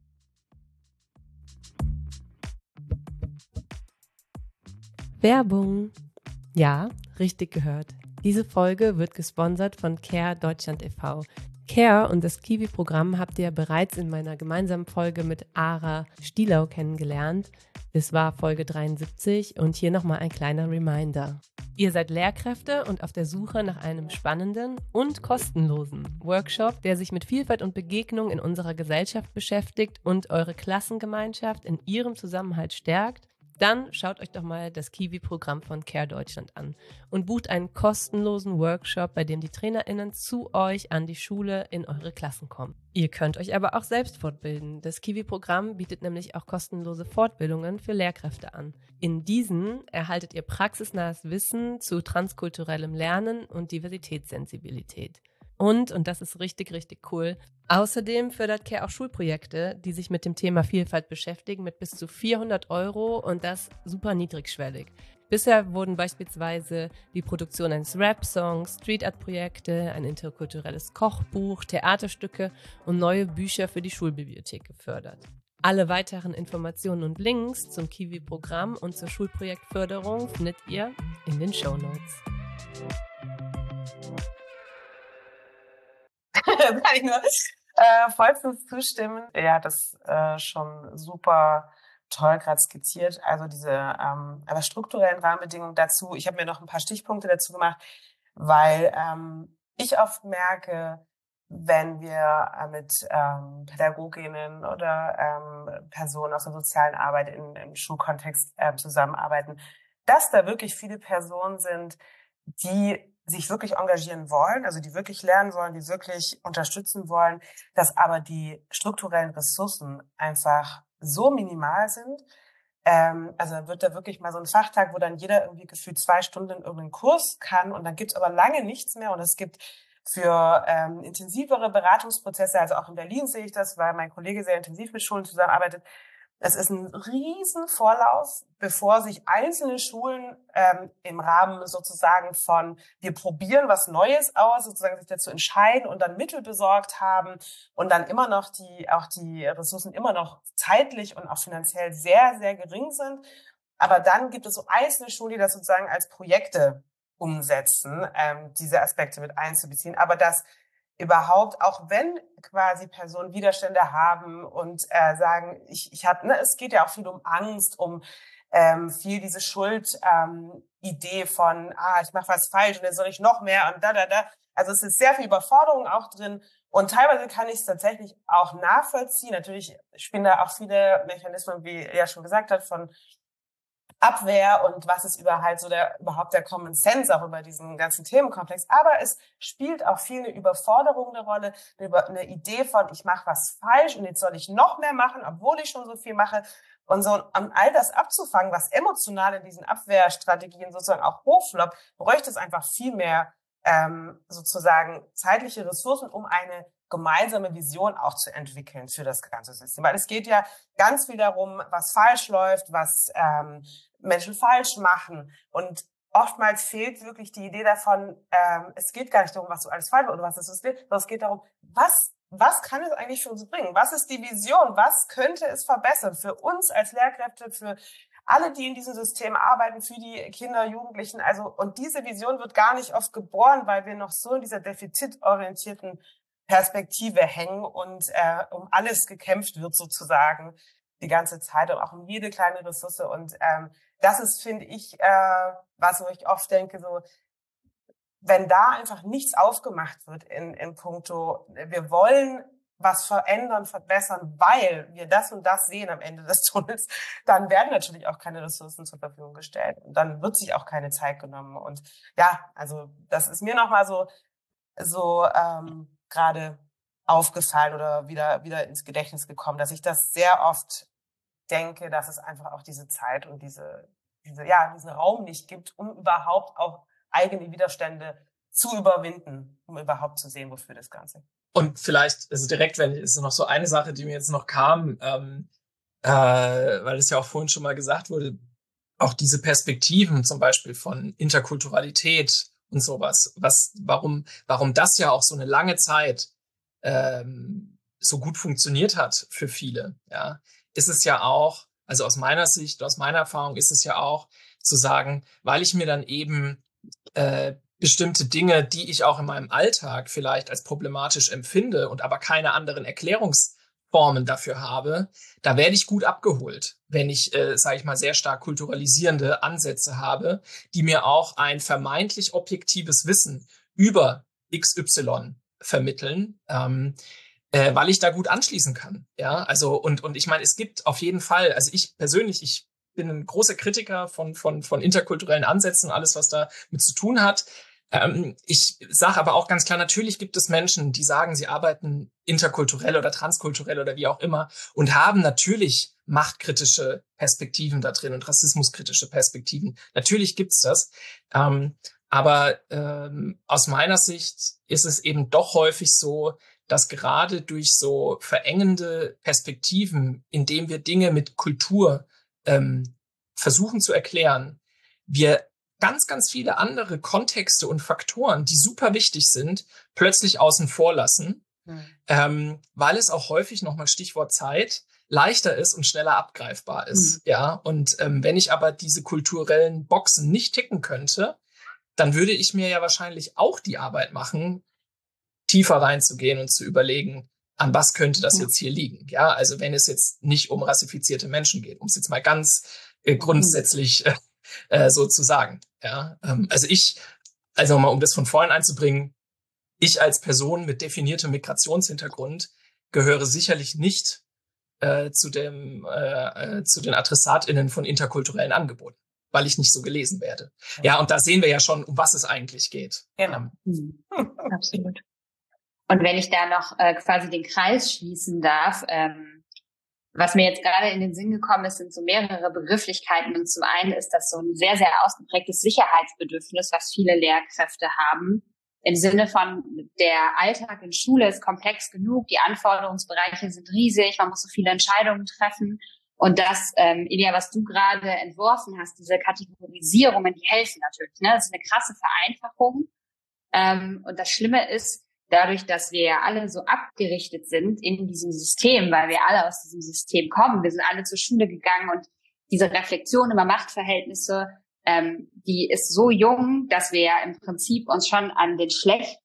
[SPEAKER 3] Werbung. Ja, richtig gehört. Diese Folge wird gesponsert von CARE Deutschland e.V. CARE und das Kiwi-Programm habt ihr bereits in meiner gemeinsamen Folge mit Ara Stielau kennengelernt. Es war Folge 73 und hier nochmal ein kleiner Reminder. Ihr seid Lehrkräfte und auf der Suche nach einem spannenden und kostenlosen Workshop, der sich mit Vielfalt und Begegnung in unserer Gesellschaft beschäftigt und eure Klassengemeinschaft in ihrem Zusammenhalt stärkt. Dann schaut euch doch mal das Kiwi-Programm von CARE Deutschland an und bucht einen kostenlosen Workshop, bei dem die TrainerInnen zu euch an die Schule in eure Klassen kommen. Ihr könnt euch aber auch selbst fortbilden. Das Kiwi-Programm bietet nämlich auch kostenlose Fortbildungen für Lehrkräfte an. In diesen erhaltet ihr praxisnahes Wissen zu transkulturellem Lernen und Diversitätssensibilität. Und das ist richtig, richtig cool, außerdem fördert CARE auch Schulprojekte, die sich mit dem Thema Vielfalt beschäftigen, mit bis zu 400 € und das super niedrigschwellig. Bisher wurden beispielsweise die Produktion eines Rap-Songs, Street-Art-Projekte, ein interkulturelles Kochbuch, Theaterstücke und neue Bücher für die Schulbibliothek gefördert. Alle weiteren Informationen und Links zum Kiwi-Programm und zur Schulprojektförderung findet ihr in den Shownotes.
[SPEAKER 1] Kann ich nur vollstens zustimmen. Ja, das schon super toll gerade skizziert. Also diese aber strukturellen Rahmenbedingungen dazu. Ich habe mir noch ein paar Stichpunkte dazu gemacht, weil ich oft merke, wenn wir mit Pädagoginnen oder Personen aus der sozialen Arbeit im Schulkontext zusammenarbeiten, dass da wirklich viele Personen sind, die sich wirklich engagieren wollen, also die wirklich lernen wollen, die wirklich unterstützen wollen, dass aber die strukturellen Ressourcen einfach so minimal sind. Also wird da wirklich mal so ein Fachtag, wo dann jeder irgendwie gefühlt 2 Stunden in irgendeinen Kurs kann und dann gibt's aber lange nichts mehr und es gibt für intensivere Beratungsprozesse, also auch in Berlin sehe ich das, weil mein Kollege sehr intensiv mit Schulen zusammenarbeitet. Es ist ein riesen Vorlauf, bevor sich einzelne Schulen im Rahmen sozusagen von wir probieren was Neues aus, sozusagen sich dazu entscheiden und dann Mittel besorgt haben und dann immer noch die Ressourcen immer noch zeitlich und auch finanziell sehr, sehr gering sind. Aber dann gibt es so einzelne Schulen, die das sozusagen als Projekte umsetzen, diese Aspekte mit einzubeziehen. Aber das überhaupt, auch wenn quasi Personen Widerstände haben und sagen, es geht ja auch viel um Angst, um viel diese Schuld-Idee von, ich mache was falsch und jetzt soll ich noch mehr und da. Also es ist sehr viel Überforderung auch drin und teilweise kann ich es tatsächlich auch nachvollziehen. Natürlich spielen da auch viele Mechanismen, wie er schon gesagt hat, von Abwehr und was ist überhaupt der Common Sense auch über diesen ganzen Themenkomplex. Aber es spielt auch viel eine Überforderung eine Rolle, eine Idee von, ich mache was falsch und jetzt soll ich noch mehr machen, obwohl ich schon so viel mache. Und so, um all das abzufangen, was emotional in diesen Abwehrstrategien sozusagen auch hochfloppt, bräuchte es einfach viel mehr sozusagen zeitliche Ressourcen, um eine gemeinsame Vision auch zu entwickeln für das ganze System. Weil es geht ja ganz viel darum, was falsch läuft, was Menschen falsch machen. Und oftmals fehlt wirklich die Idee davon, es geht gar nicht darum, was du alles falsch machst oder was es ist, sondern es geht darum, was kann es eigentlich für uns bringen? Was ist die Vision? Was könnte es verbessern für uns als Lehrkräfte, für alle, die in diesem System arbeiten, für die Kinder, Jugendlichen, also, und diese Vision wird gar nicht oft geboren, weil wir noch so in dieser defizitorientierten Perspektive hängen und um alles gekämpft wird sozusagen die ganze Zeit und auch um jede kleine Ressource. Und das ist, finde ich, was wo ich oft denke, so, wenn da einfach nichts aufgemacht wird in puncto, wir wollen was verändern, verbessern, weil wir das und das sehen am Ende des Tunnels, dann werden natürlich auch keine Ressourcen zur Verfügung gestellt. Und dann wird sich auch keine Zeit genommen. Und ja, also das ist mir nochmal so gerade aufgefallen oder wieder ins Gedächtnis gekommen, dass ich das sehr oft denke, dass es einfach auch diese Zeit und diesen Raum nicht gibt, um überhaupt auch eigene Widerstände zu überwinden, um überhaupt zu sehen, wofür das Ganze.
[SPEAKER 4] Und vielleicht, also direkt, ist noch so eine Sache, die mir jetzt noch kam, weil es ja auch vorhin schon mal gesagt wurde, auch diese Perspektiven zum Beispiel von Interkulturalität und sowas, warum das ja auch so eine lange Zeit so gut funktioniert hat für viele, ja, ist es ja auch, also aus meiner Sicht, aus meiner Erfahrung ist es ja auch zu sagen, weil ich mir dann eben bestimmte Dinge, die ich auch in meinem Alltag vielleicht als problematisch empfinde und aber keine anderen Erklärungsformen dafür habe, da werde ich gut abgeholt, wenn ich, sage ich mal, sehr stark kulturalisierende Ansätze habe, die mir auch ein vermeintlich objektives Wissen über XY vermitteln, weil ich da gut anschließen kann. Ja, also und ich meine, es gibt auf jeden Fall, also ich persönlich, ich bin ein großer Kritiker von interkulturellen Ansätzen und alles, was da mit zu tun hat. Ich sage aber auch ganz klar, natürlich gibt es Menschen, die sagen, sie arbeiten interkulturell oder transkulturell oder wie auch immer und haben natürlich machtkritische Perspektiven da drin und rassismuskritische Perspektiven. Natürlich gibt's das. Aber aus meiner Sicht ist es eben doch häufig so, dass gerade durch so verengende Perspektiven, indem wir Dinge mit Kultur versuchen zu erklären, wir ganz, ganz viele andere Kontexte und Faktoren, die super wichtig sind, plötzlich außen vor lassen, weil es auch häufig, nochmal Stichwort Zeit, leichter ist und schneller abgreifbar ist. Ja, und wenn ich aber diese kulturellen Boxen nicht ticken könnte, dann würde ich mir ja wahrscheinlich auch die Arbeit machen, tiefer reinzugehen und zu überlegen, an was könnte das jetzt hier liegen? Ja, also wenn es jetzt nicht um rassifizierte Menschen geht, um es jetzt mal ganz grundsätzlich so zu sagen. Ja, also mal um das von vorhin einzubringen, ich als Person mit definiertem Migrationshintergrund gehöre sicherlich nicht zu den AdressatInnen von interkulturellen Angeboten, weil ich nicht so gelesen werde. Ja, und da sehen wir ja schon, um was es eigentlich geht.
[SPEAKER 1] Genau.
[SPEAKER 2] Absolut. Und wenn ich da noch quasi den Kreis schließen darf, was mir jetzt gerade in den Sinn gekommen ist, sind so mehrere Begrifflichkeiten. Und zum einen ist das so ein sehr, sehr ausgeprägtes Sicherheitsbedürfnis, was viele Lehrkräfte haben. Im Sinne von, der Alltag in Schule ist komplex genug, die Anforderungsbereiche sind riesig, man muss so viele Entscheidungen treffen. Und das, Ilja, was du gerade entworfen hast, diese Kategorisierungen, die helfen natürlich. Ne? Das ist eine krasse Vereinfachung. Und das Schlimme ist, dadurch, dass wir ja alle so abgerichtet sind in diesem System, weil wir alle aus diesem System kommen, wir sind alle zur Schule gegangen und diese Reflexion über Machtverhältnisse, die ist so jung, dass wir ja im Prinzip uns schon an den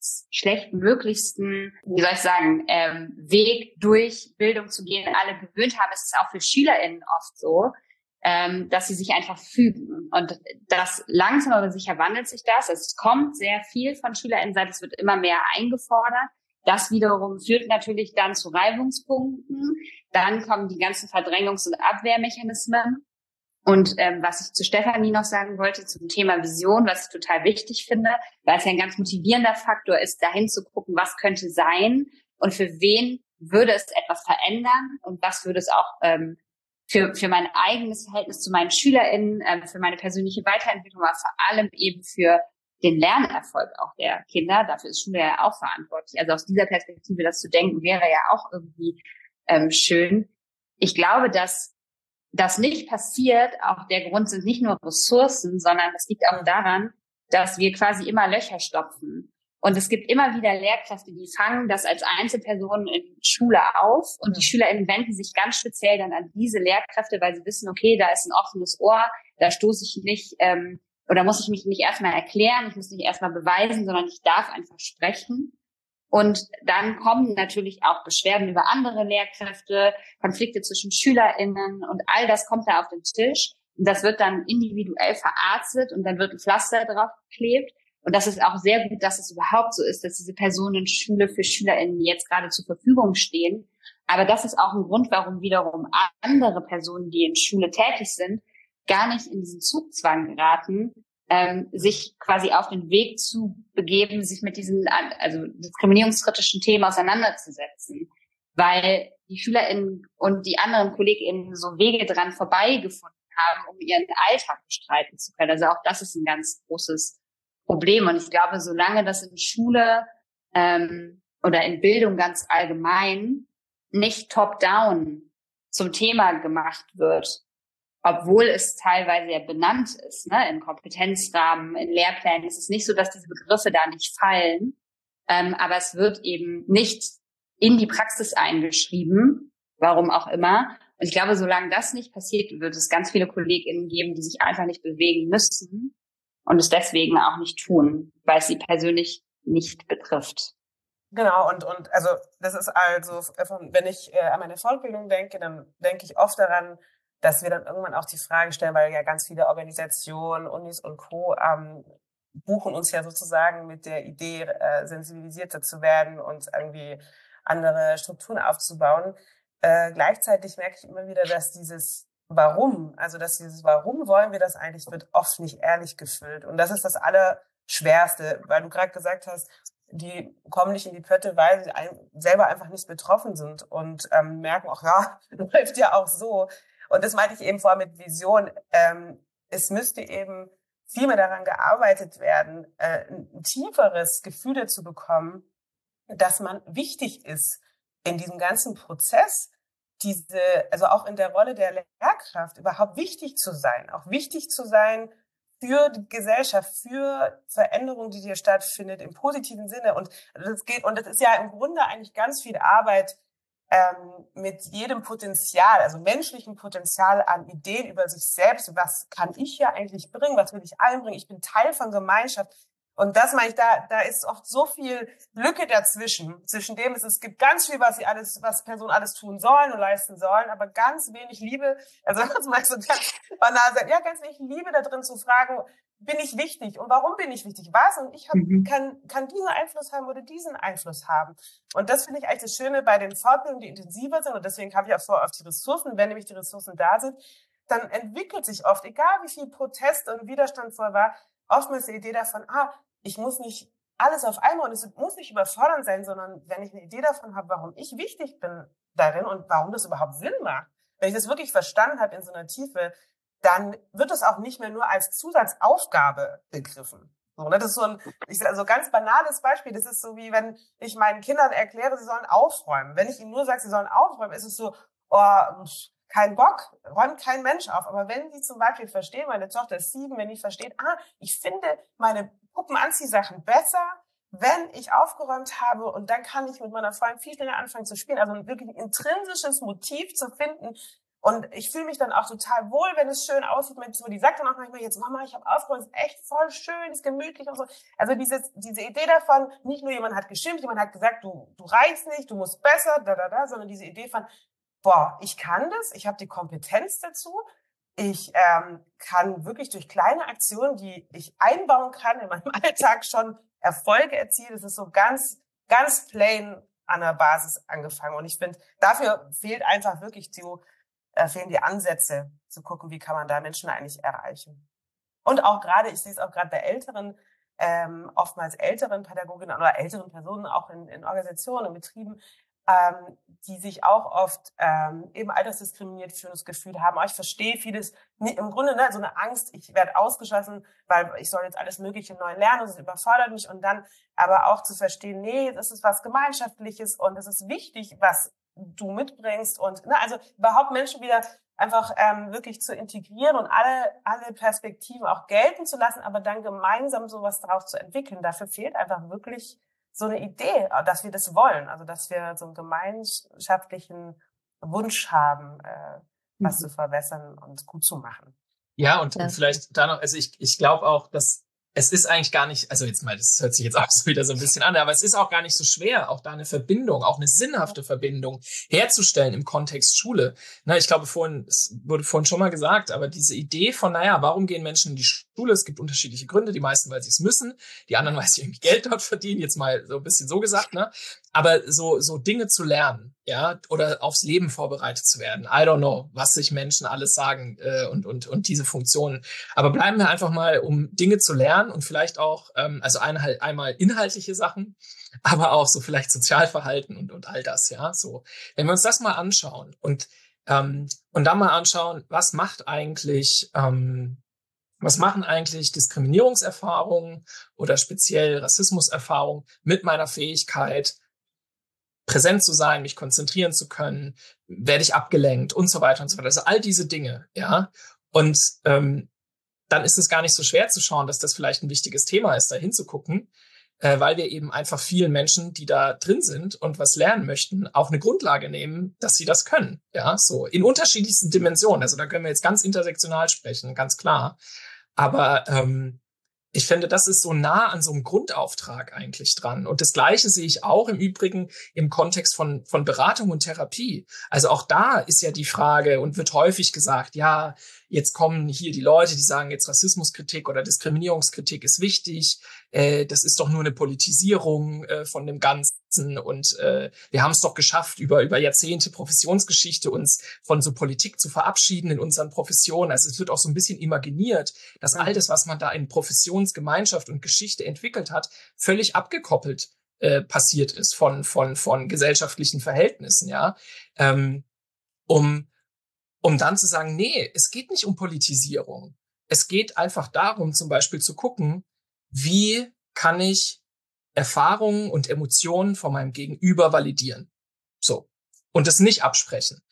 [SPEAKER 2] schlechtmöglichsten, wie soll ich sagen, Weg durch Bildung zu gehen alle gewöhnt haben. Es ist auch für SchülerInnen oft so, dass sie sich einfach fügen. Und das langsam aber sicher wandelt sich das. Es kommt sehr viel von SchülerInnenseite, es wird immer mehr eingefordert. Das wiederum führt natürlich dann zu Reibungspunkten. Dann kommen die ganzen Verdrängungs- und Abwehrmechanismen. Und was ich zu Stefanie noch sagen wollte zum Thema Vision, was ich total wichtig finde, weil es ja ein ganz motivierender Faktor ist, dahin zu gucken, was könnte sein und für wen würde es etwas verändern und was würde es auch für mein eigenes Verhältnis zu meinen SchülerInnen, für meine persönliche Weiterentwicklung, aber vor allem eben für den Lernerfolg auch der Kinder. Dafür ist Schule ja auch verantwortlich. Also aus dieser Perspektive das zu denken, wäre ja auch irgendwie schön. Ich glaube, dass das nicht passiert, auch der Grund sind nicht nur Ressourcen, sondern es liegt auch daran, dass wir quasi immer Löcher stopfen. Und es gibt immer wieder Lehrkräfte, die fangen das als Einzelpersonen in Schule auf und die SchülerInnen wenden sich ganz speziell dann an diese Lehrkräfte, weil sie wissen, okay, da ist ein offenes Ohr, da stoße ich nicht oder muss ich mich nicht erstmal erklären, ich muss nicht erstmal beweisen, sondern ich darf einfach sprechen. Und dann kommen natürlich auch Beschwerden über andere Lehrkräfte, Konflikte zwischen SchülerInnen und all das kommt da auf den Tisch. Und das wird dann individuell verarztet und dann wird ein Pflaster drauf geklebt. Und das ist auch sehr gut, dass es überhaupt so ist, dass diese Personen Schule für SchülerInnen jetzt gerade zur Verfügung stehen. Aber das ist auch ein Grund, warum wiederum andere Personen, die in Schule tätig sind, gar nicht in diesen Zugzwang geraten, sich quasi auf den Weg zu begeben, sich mit diesen diskriminierungskritischen Themen auseinanderzusetzen. Weil die SchülerInnen und die anderen KollegInnen so Wege dran vorbeigefunden haben, um ihren Alltag bestreiten zu können. Also auch das ist ein ganz großes Problem. Und ich glaube, solange das in Schule oder in Bildung ganz allgemein nicht top-down zum Thema gemacht wird, obwohl es teilweise ja benannt ist, ne, in Kompetenzrahmen, in Lehrplänen, ist es nicht so, dass diese Begriffe da nicht fallen, aber es wird eben nicht in die Praxis eingeschrieben, warum auch immer. Und ich glaube, solange das nicht passiert, wird es ganz viele KollegInnen geben, die sich einfach nicht bewegen müssen und es deswegen auch nicht tun, weil es sie persönlich nicht betrifft.
[SPEAKER 1] Genau, und also das ist also, wenn ich an meine Fortbildung denke, dann denke ich oft daran, dass wir dann irgendwann auch die Frage stellen, weil ja ganz viele Organisationen, Unis und Co. Buchen uns ja sozusagen mit der Idee, sensibilisierter zu werden und irgendwie andere Strukturen aufzubauen. Gleichzeitig merke ich immer wieder, dass dieses Warum wollen wir das eigentlich, wird oft nicht ehrlich gefüllt. Und das ist das Allerschwerste, weil du gerade gesagt hast, die kommen nicht in die Pötte, weil sie selber einfach nicht betroffen sind und merken auch, ja, läuft ja auch so. Und das meinte ich eben vorher mit Vision. Es müsste eben viel mehr daran gearbeitet werden, ein tieferes Gefühl dazu bekommen, dass man wichtig ist in diesem ganzen Prozess, also auch in der Rolle der Lehrkraft überhaupt wichtig zu sein, auch wichtig zu sein für die Gesellschaft, für Veränderung, die hier stattfindet, im positiven Sinne. Und das ist ja im Grunde eigentlich ganz viel Arbeit, mit jedem Potenzial, also menschlichen Potenzial an Ideen über sich selbst. Was kann ich hier eigentlich bringen? Was will ich einbringen? Ich bin Teil von Gemeinschaft. Und das meine ich, da ist oft so viel Lücke zwischen dem, es gibt ganz viel, was Personen alles tun sollen und leisten sollen, aber ganz wenig Liebe, also das meinst du ganz banal sein, ja, ganz wenig Liebe da drin zu fragen, bin ich wichtig und warum bin ich wichtig? Was? Und ich kann diesen Einfluss haben oder diesen Einfluss haben. Und das finde ich eigentlich das Schöne bei den Fortbildungen, die intensiver sind, und deswegen habe ich auch vor auf die Ressourcen, wenn nämlich die Ressourcen da sind, dann entwickelt sich oft, egal wie viel Protest und Widerstand vorher war, oftmals die Idee davon, ich muss nicht alles auf einmal und es muss nicht überfordernd sein, sondern wenn ich eine Idee davon habe, warum ich wichtig bin darin und warum das überhaupt Sinn macht, wenn ich das wirklich verstanden habe in so einer Tiefe, dann wird das auch nicht mehr nur als Zusatzaufgabe begriffen. So, ne? Das ist so ein ganz banales Beispiel. Das ist so wie, wenn ich meinen Kindern erkläre, sie sollen aufräumen. Wenn ich ihnen nur sage, sie sollen aufräumen, ist es so, kein Bock, räumt kein Mensch auf. Aber wenn die zum Beispiel verstehen, meine Tochter ist 7, wenn die versteht, ich finde meine Puppenanziehsachen besser, wenn ich aufgeräumt habe, und dann kann ich mit meiner Freundin viel schneller anfangen zu spielen. Also ein wirklich intrinsisches Motiv zu finden. Und ich fühle mich dann auch total wohl, wenn es schön aussieht. Die sagt dann auch manchmal jetzt, Mama, ich habe aufgeräumt, ist echt voll schön, ist gemütlich und so. Also diese Idee davon, nicht nur jemand hat geschimpft, jemand hat gesagt, du reichst nicht, du musst besser, sondern diese Idee von, ich kann das, ich habe die Kompetenz dazu, ich kann wirklich durch kleine Aktionen, die ich einbauen kann, in meinem Alltag schon Erfolge erzielen. Das ist so ganz, ganz plain an der Basis angefangen. Und ich finde, dafür fehlt einfach wirklich fehlen die Ansätze, zu gucken, wie kann man da Menschen eigentlich erreichen. Und auch gerade, ich sehe es auch gerade bei oftmals älteren Pädagoginnen oder älteren Personen, auch in Organisationen, in Betrieben, die sich auch oft eben altersdiskriminiert fühlen, das Gefühl haben, ich verstehe vieles, im Grunde so eine Angst, ich werde ausgeschlossen, weil ich soll jetzt alles Mögliche neu lernen und es überfordert mich, und dann aber auch zu verstehen, nee, das ist was Gemeinschaftliches und es ist wichtig, was du mitbringst, und also überhaupt Menschen wieder einfach wirklich zu integrieren und alle Perspektiven auch gelten zu lassen, aber dann gemeinsam sowas daraus zu entwickeln. Dafür fehlt einfach wirklich so eine Idee, dass wir das wollen, also dass wir so einen gemeinschaftlichen Wunsch haben, was zu verbessern und gut zu machen.
[SPEAKER 4] Ja, und vielleicht da noch, also ich glaube auch, dass es ist eigentlich gar nicht, also jetzt mal, das hört sich jetzt auch so wieder so ein bisschen an, aber es ist auch gar nicht so schwer, auch da eine Verbindung, auch eine sinnhafte Verbindung herzustellen im Kontext Schule. Na, ich glaube es wurde vorhin schon mal gesagt, aber diese Idee von, naja, warum gehen Menschen in die Schule? Es gibt unterschiedliche Gründe, die meisten, weil sie es müssen, die anderen, weil sie irgendwie Geld dort verdienen, jetzt mal so ein bisschen so gesagt, ne? Aber so Dinge zu lernen, ja, oder aufs Leben vorbereitet zu werden. I don't know, was sich Menschen alles sagen und diese Funktionen. Aber bleiben wir einfach mal, um Dinge zu lernen und vielleicht auch, also einmal inhaltliche Sachen, aber auch so vielleicht Sozialverhalten und all das, ja. So, wenn wir uns das mal anschauen und dann mal anschauen, was machen eigentlich Diskriminierungserfahrungen oder speziell Rassismuserfahrungen mit meiner Fähigkeit, präsent zu sein, mich konzentrieren zu können, werde ich abgelenkt und so weiter und so weiter. Also all diese Dinge, ja. Und dann ist es gar nicht so schwer zu schauen, dass das vielleicht ein wichtiges Thema ist, da hinzugucken, weil wir eben einfach vielen Menschen, die da drin sind und was lernen möchten, auch eine Grundlage nehmen, dass sie das können. Ja, so in unterschiedlichsten Dimensionen. Also da können wir jetzt ganz intersektional sprechen, ganz klar. Aber ich finde, das ist so nah an so einem Grundauftrag eigentlich dran. Und das Gleiche sehe ich auch im Übrigen im Kontext von Beratung und Therapie. Also auch da ist ja die Frage und wird häufig gesagt, ja, jetzt kommen hier die Leute, die sagen jetzt Rassismuskritik oder Diskriminierungskritik ist wichtig. Das ist doch nur eine Politisierung von dem Ganzen. Und wir haben es doch geschafft, über Jahrzehnte Professionsgeschichte uns von so Politik zu verabschieden in unseren Professionen. Also es wird auch so ein bisschen imaginiert, dass all das, was man da in Professionsgemeinschaft und Geschichte entwickelt hat, völlig abgekoppelt passiert ist von gesellschaftlichen Verhältnissen, ja. Um dann zu sagen, nee, es geht nicht um Politisierung. Es geht einfach darum, zum Beispiel zu gucken, wie kann ich Erfahrungen und Emotionen von meinem Gegenüber validieren. So. Und das nicht absprechen.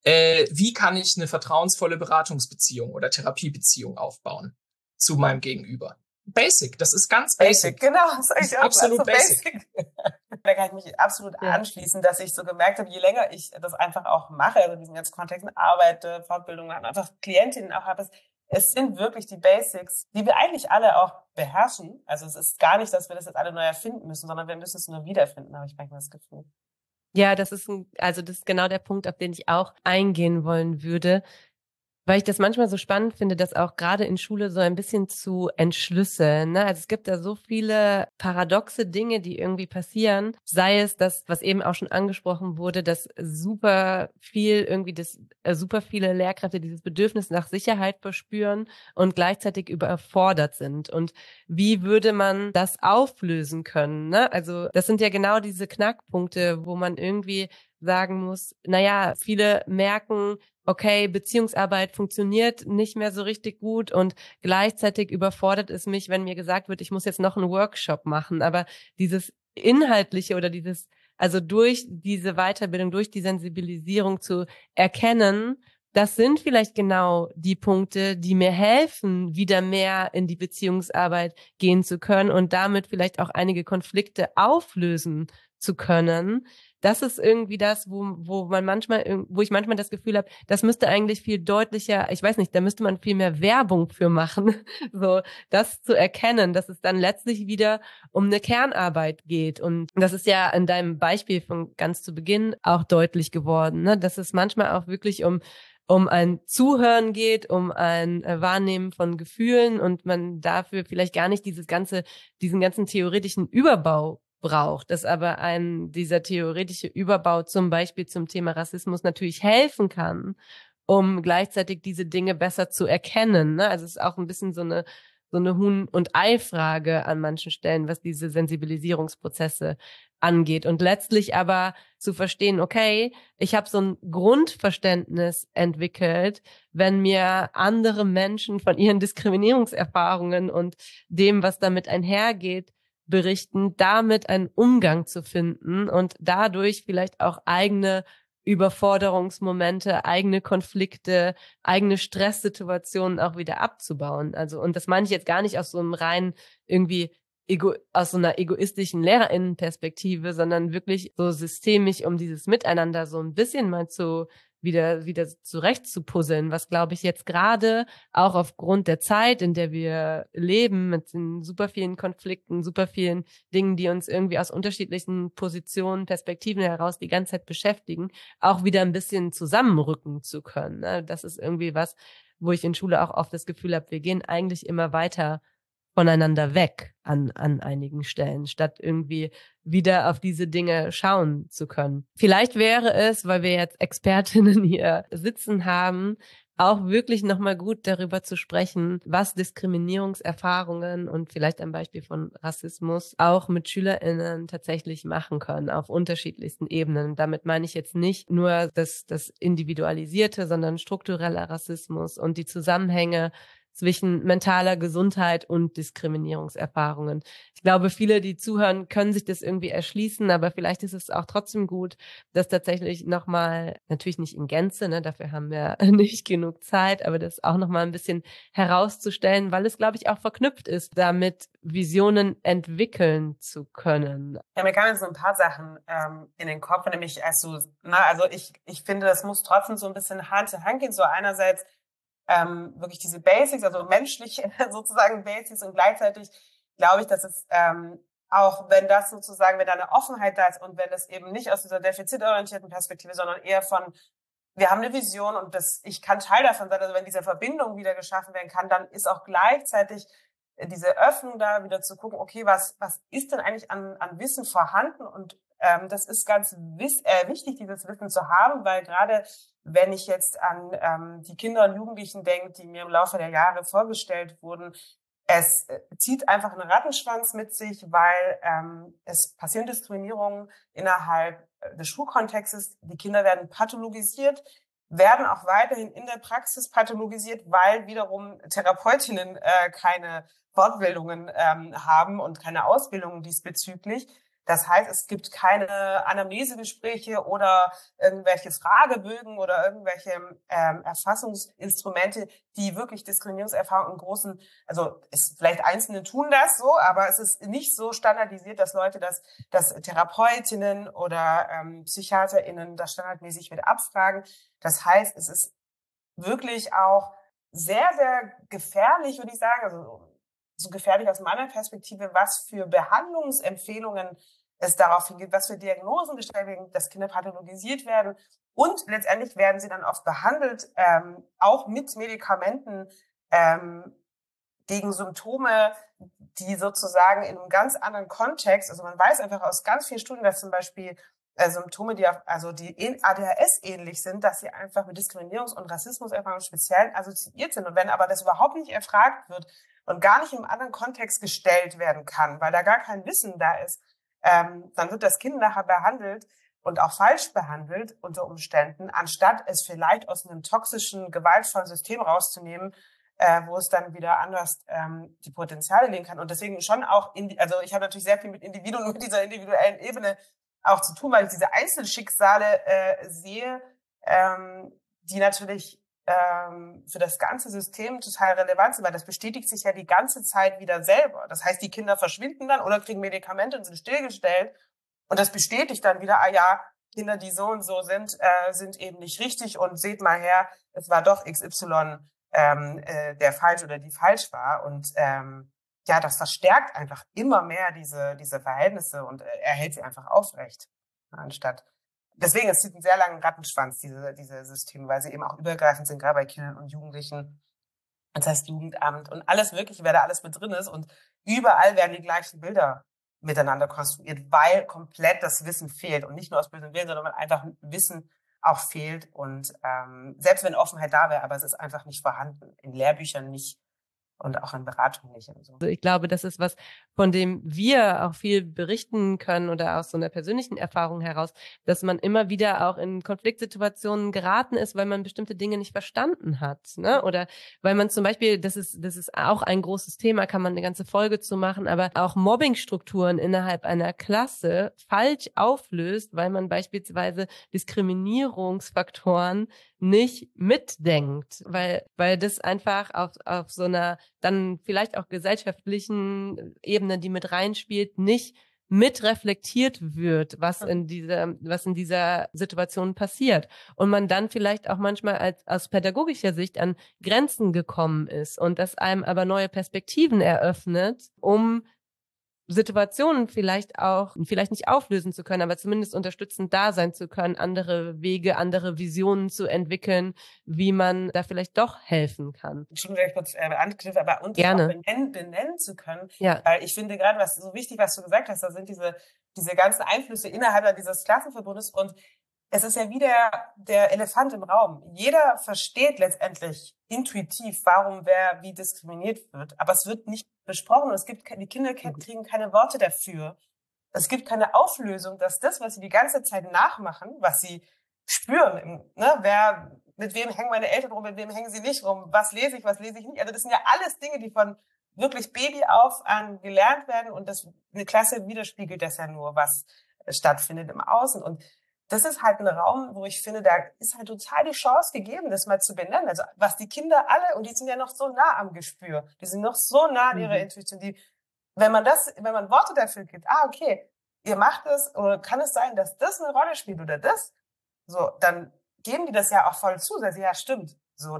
[SPEAKER 4] Wie kann ich eine vertrauensvolle Beratungsbeziehung oder Therapiebeziehung aufbauen zu meinem Gegenüber? Basic, das ist ganz basic.
[SPEAKER 1] Genau, das ist
[SPEAKER 4] absolut basic.
[SPEAKER 1] Da kann ich mich absolut anschließen, dass ich so gemerkt habe, je länger ich das einfach auch mache, also diesen ganzen Kontexten arbeite, Fortbildungen, einfach Klientinnen auch habe, es sind wirklich die Basics, die wir eigentlich alle auch beherrschen. Also es ist gar nicht, dass wir das jetzt alle neu erfinden müssen, sondern wir müssen es nur wiederfinden, habe ich manchmal das Gefühl.
[SPEAKER 3] Ja, das ist genau der Punkt, auf den ich auch eingehen wollen würde. Weil ich das manchmal so spannend finde, das auch gerade in Schule so ein bisschen zu entschlüsseln. Ne? Also es gibt da so viele paradoxe Dinge, die irgendwie passieren. Sei es das, was eben auch schon angesprochen wurde, dass super viele Lehrkräfte dieses Bedürfnis nach Sicherheit verspüren und gleichzeitig überfordert sind. Und wie würde man das auflösen können? Ne? Also das sind ja genau diese Knackpunkte, wo man irgendwie sagen muss, naja, viele merken, okay, Beziehungsarbeit funktioniert nicht mehr so richtig gut und gleichzeitig überfordert es mich, wenn mir gesagt wird, ich muss jetzt noch einen Workshop machen. Aber dieses Inhaltliche oder also durch diese Weiterbildung, durch die Sensibilisierung zu erkennen, das sind vielleicht genau die Punkte, die mir helfen, wieder mehr in die Beziehungsarbeit gehen zu können und damit vielleicht auch einige Konflikte auflösen zu können. Das ist irgendwie das, wo ich manchmal das Gefühl habe, das müsste eigentlich viel deutlicher, ich weiß nicht, da müsste man viel mehr Werbung für machen, so das zu erkennen, dass es dann letztlich wieder um eine Kernarbeit geht. Und das ist ja in deinem Beispiel von ganz zu Beginn auch deutlich geworden, ne? Dass es manchmal auch wirklich um ein Zuhören geht, um ein Wahrnehmen von Gefühlen und man dafür vielleicht gar nicht diesen ganzen theoretischen Überbau braucht, dass aber dieser theoretische Überbau zum Beispiel zum Thema Rassismus natürlich helfen kann, um gleichzeitig diese Dinge besser zu erkennen. Ne? Also es ist auch ein bisschen so eine Huhn- und Ei-Frage an manchen Stellen, was diese Sensibilisierungsprozesse angeht. Und letztlich aber zu verstehen, okay, ich habe so ein Grundverständnis entwickelt, wenn mir andere Menschen von ihren Diskriminierungserfahrungen und dem, was damit einhergeht, berichten, damit einen Umgang zu finden und dadurch vielleicht auch eigene Überforderungsmomente, eigene Konflikte, eigene Stresssituationen auch wieder abzubauen. Also, und das meine ich jetzt gar nicht aus so einem rein irgendwie aus so einer egoistischen Lehrerinnenperspektive, sondern wirklich so systemisch, um dieses Miteinander so ein bisschen mal wieder zurecht zu puzzeln, was, glaube ich, jetzt gerade auch aufgrund der Zeit, in der wir leben, mit den super vielen Konflikten, super vielen Dingen, die uns irgendwie aus unterschiedlichen Positionen, Perspektiven heraus die ganze Zeit beschäftigen, auch wieder ein bisschen zusammenrücken zu können. Ne? Das ist irgendwie was, wo ich in Schule auch oft das Gefühl habe, wir gehen eigentlich immer weiter voneinander weg an einigen Stellen, statt irgendwie wieder auf diese Dinge schauen zu können. Vielleicht wäre es, weil wir jetzt Expertinnen hier sitzen haben, auch wirklich nochmal gut darüber zu sprechen, was Diskriminierungserfahrungen und vielleicht ein Beispiel von Rassismus auch mit SchülerInnen tatsächlich machen können, auf unterschiedlichsten Ebenen. Und damit meine ich jetzt nicht nur das Individualisierte, sondern struktureller Rassismus und die Zusammenhänge zwischen mentaler Gesundheit und Diskriminierungserfahrungen. Ich glaube, viele, die zuhören, können sich das irgendwie erschließen, aber vielleicht ist es auch trotzdem gut, das tatsächlich nochmal, natürlich nicht in Gänze, ne, dafür haben wir nicht genug Zeit, aber das auch nochmal ein bisschen herauszustellen, weil es, glaube ich, auch verknüpft ist, damit Visionen entwickeln zu können.
[SPEAKER 1] Ja, mir kamen jetzt so ein paar Sachen in den Kopf, nämlich also ich finde, das muss trotzdem so ein bisschen Hand in Hand gehen. So einerseits wirklich diese Basics, also menschliche sozusagen Basics, und gleichzeitig glaube ich, dass es auch wenn das sozusagen, wenn da eine Offenheit da ist und wenn es eben nicht aus dieser defizitorientierten Perspektive, sondern eher von, wir haben eine Vision und ich kann Teil davon sein, also wenn diese Verbindung wieder geschaffen werden kann, dann ist auch gleichzeitig diese Öffnung da, wieder zu gucken, okay, was ist denn eigentlich an Wissen vorhanden? Und das ist ganz wichtig, dieses Wissen zu haben, weil gerade wenn ich jetzt an die Kinder und Jugendlichen denke, die mir im Laufe der Jahre vorgestellt wurden, es zieht einfach einen Rattenschwanz mit sich, weil es passieren Diskriminierungen innerhalb des Schulkontextes. Die Kinder werden pathologisiert, werden auch weiterhin in der Praxis pathologisiert, weil wiederum Therapeutinnen keine Fortbildungen haben und keine Ausbildungen diesbezüglich. Das heißt, es gibt keine Anamnesegespräche oder irgendwelche Fragebögen oder irgendwelche Erfassungsinstrumente, die wirklich Diskriminierungserfahrungen im Großen, also vielleicht Einzelne tun das so, aber es ist nicht so standardisiert, dass Leute dass Therapeutinnen oder PsychiaterInnen das standardmäßig mit abfragen. Das heißt, es ist wirklich auch sehr, sehr gefährlich, würde ich sagen, also so gefährlich aus meiner Perspektive, was für Behandlungsempfehlungen es darauf hingeht, was für Diagnosen gestellt werden, dass Kinder pathologisiert werden. Und letztendlich werden sie dann oft behandelt, auch mit Medikamenten gegen Symptome, die sozusagen in einem ganz anderen Kontext, also man weiß einfach aus ganz vielen Studien, dass zum Beispiel Symptome, die ADHS ähnlich sind, dass sie einfach mit Diskriminierungs- und Rassismuserfahrungen speziell assoziiert sind. Und wenn aber das überhaupt nicht erfragt wird und gar nicht im anderen Kontext gestellt werden kann, weil da gar kein Wissen da ist, dann wird das Kind nachher behandelt und auch falsch behandelt unter Umständen, anstatt es vielleicht aus einem toxischen, gewaltvollen System rauszunehmen, wo es dann wieder anders die Potenziale legen kann. Und deswegen schon auch, also ich habe natürlich sehr viel mit Individuen, mit dieser individuellen Ebene auch zu tun, weil ich diese Einzelschicksale sehe, die natürlich für das ganze System total relevant sind, weil das bestätigt sich ja die ganze Zeit wieder selber. Das heißt, die Kinder verschwinden dann oder kriegen Medikamente und sind stillgestellt. Und das bestätigt dann wieder, Kinder, die so und so sind eben nicht richtig, und seht mal her, es war doch XY, der falsch oder die falsch war. Und das verstärkt einfach immer mehr diese Verhältnisse und erhält sie einfach aufrecht, anstatt. Deswegen, es zieht einen sehr langen Rattenschwanz, diese Systeme, weil sie eben auch übergreifend sind, gerade bei Kindern und Jugendlichen. Das heißt Jugendamt und alles Mögliche, wer da alles mit drin ist. Und überall werden die gleichen Bilder miteinander konstruiert, weil komplett das Wissen fehlt. Und nicht nur aus bösem Willen, sondern weil einfach Wissen auch fehlt. Und selbst wenn Offenheit da wäre, aber es ist einfach nicht vorhanden. In Lehrbüchern nicht. und auch in Beratung nicht und so.
[SPEAKER 3] Also ich glaube, das ist was, von dem wir auch viel berichten können oder aus so einer persönlichen Erfahrung heraus, dass man immer wieder auch in Konfliktsituationen geraten ist, weil man bestimmte Dinge nicht verstanden hat, ne? Oder weil man zum Beispiel, das ist auch ein großes Thema, kann man eine ganze Folge zu machen, aber auch Mobbingstrukturen innerhalb einer Klasse falsch auflöst, weil man beispielsweise Diskriminierungsfaktoren nicht mitdenkt, weil das einfach auf so einer dann vielleicht auch gesellschaftlichen Ebene, die mit reinspielt, nicht mit reflektiert wird, was in dieser Situation passiert. Und man dann vielleicht auch manchmal aus pädagogischer Sicht an Grenzen gekommen ist und das einem aber neue Perspektiven eröffnet, um Situationen vielleicht nicht auflösen zu können, aber zumindest unterstützend da sein zu können, andere Wege, andere Visionen zu entwickeln, wie man da vielleicht doch helfen kann.
[SPEAKER 1] Schon vielleicht kurz anknüpfen, aber uns auch benennen zu können.
[SPEAKER 3] Ja.
[SPEAKER 1] Weil ich finde gerade, was so wichtig, was du gesagt hast, da sind diese ganzen Einflüsse innerhalb dieses Klassenverbundes und es ist ja wieder der Elefant im Raum. Jeder versteht letztendlich intuitiv, warum wer wie diskriminiert wird. Aber es wird nicht besprochen. Die Kinder kriegen keine Worte dafür. Es gibt keine Auflösung, dass das, was sie die ganze Zeit nachmachen, was sie spüren, ne, mit wem hängen meine Eltern rum, mit wem hängen sie nicht rum, was lese ich nicht. Also das sind ja alles Dinge, die von wirklich Baby auf an gelernt werden und eine Klasse widerspiegelt das ja nur, was stattfindet im Außen. Und das ist halt ein Raum, wo ich finde, da ist halt total die Chance gegeben, das mal zu benennen. Also was die Kinder alle, und die sind ja noch so nah am Gespür, die sind noch so nah an ihrer Intuition, wenn man Worte dafür gibt, okay, ihr macht es, oder kann es sein, dass das eine Rolle spielt oder das, so, dann geben die das ja auch voll zu, sagen sie, ja, stimmt, so,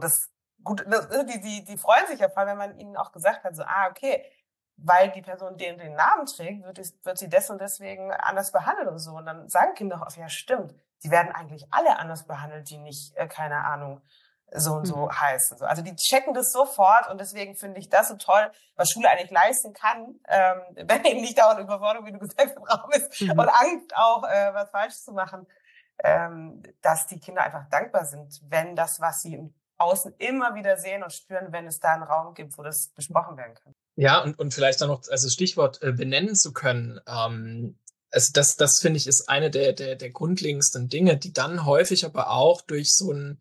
[SPEAKER 1] die freuen sich ja voll, wenn man ihnen auch gesagt hat, so, okay, weil die Person den Namen trägt, wird sie des und deswegen anders behandelt und so. Und dann sagen Kinder auch, ja stimmt, die werden eigentlich alle anders behandelt, die nicht, keine Ahnung, so und so heißen. Also die checken das sofort und deswegen finde ich das so toll, was Schule eigentlich leisten kann, wenn eben nicht dauernd Überforderung, wie du gesagt hast, im Raum ist und Angst auch, was falsch zu machen, dass die Kinder einfach dankbar sind, wenn das, was sie im Außen immer wieder sehen und spüren, wenn es da einen Raum gibt, wo das besprochen werden kann.
[SPEAKER 4] Ja, und vielleicht dann noch, also Stichwort benennen zu können, also das finde ich ist eine der grundlegendsten Dinge, die dann häufig aber auch durch so ein,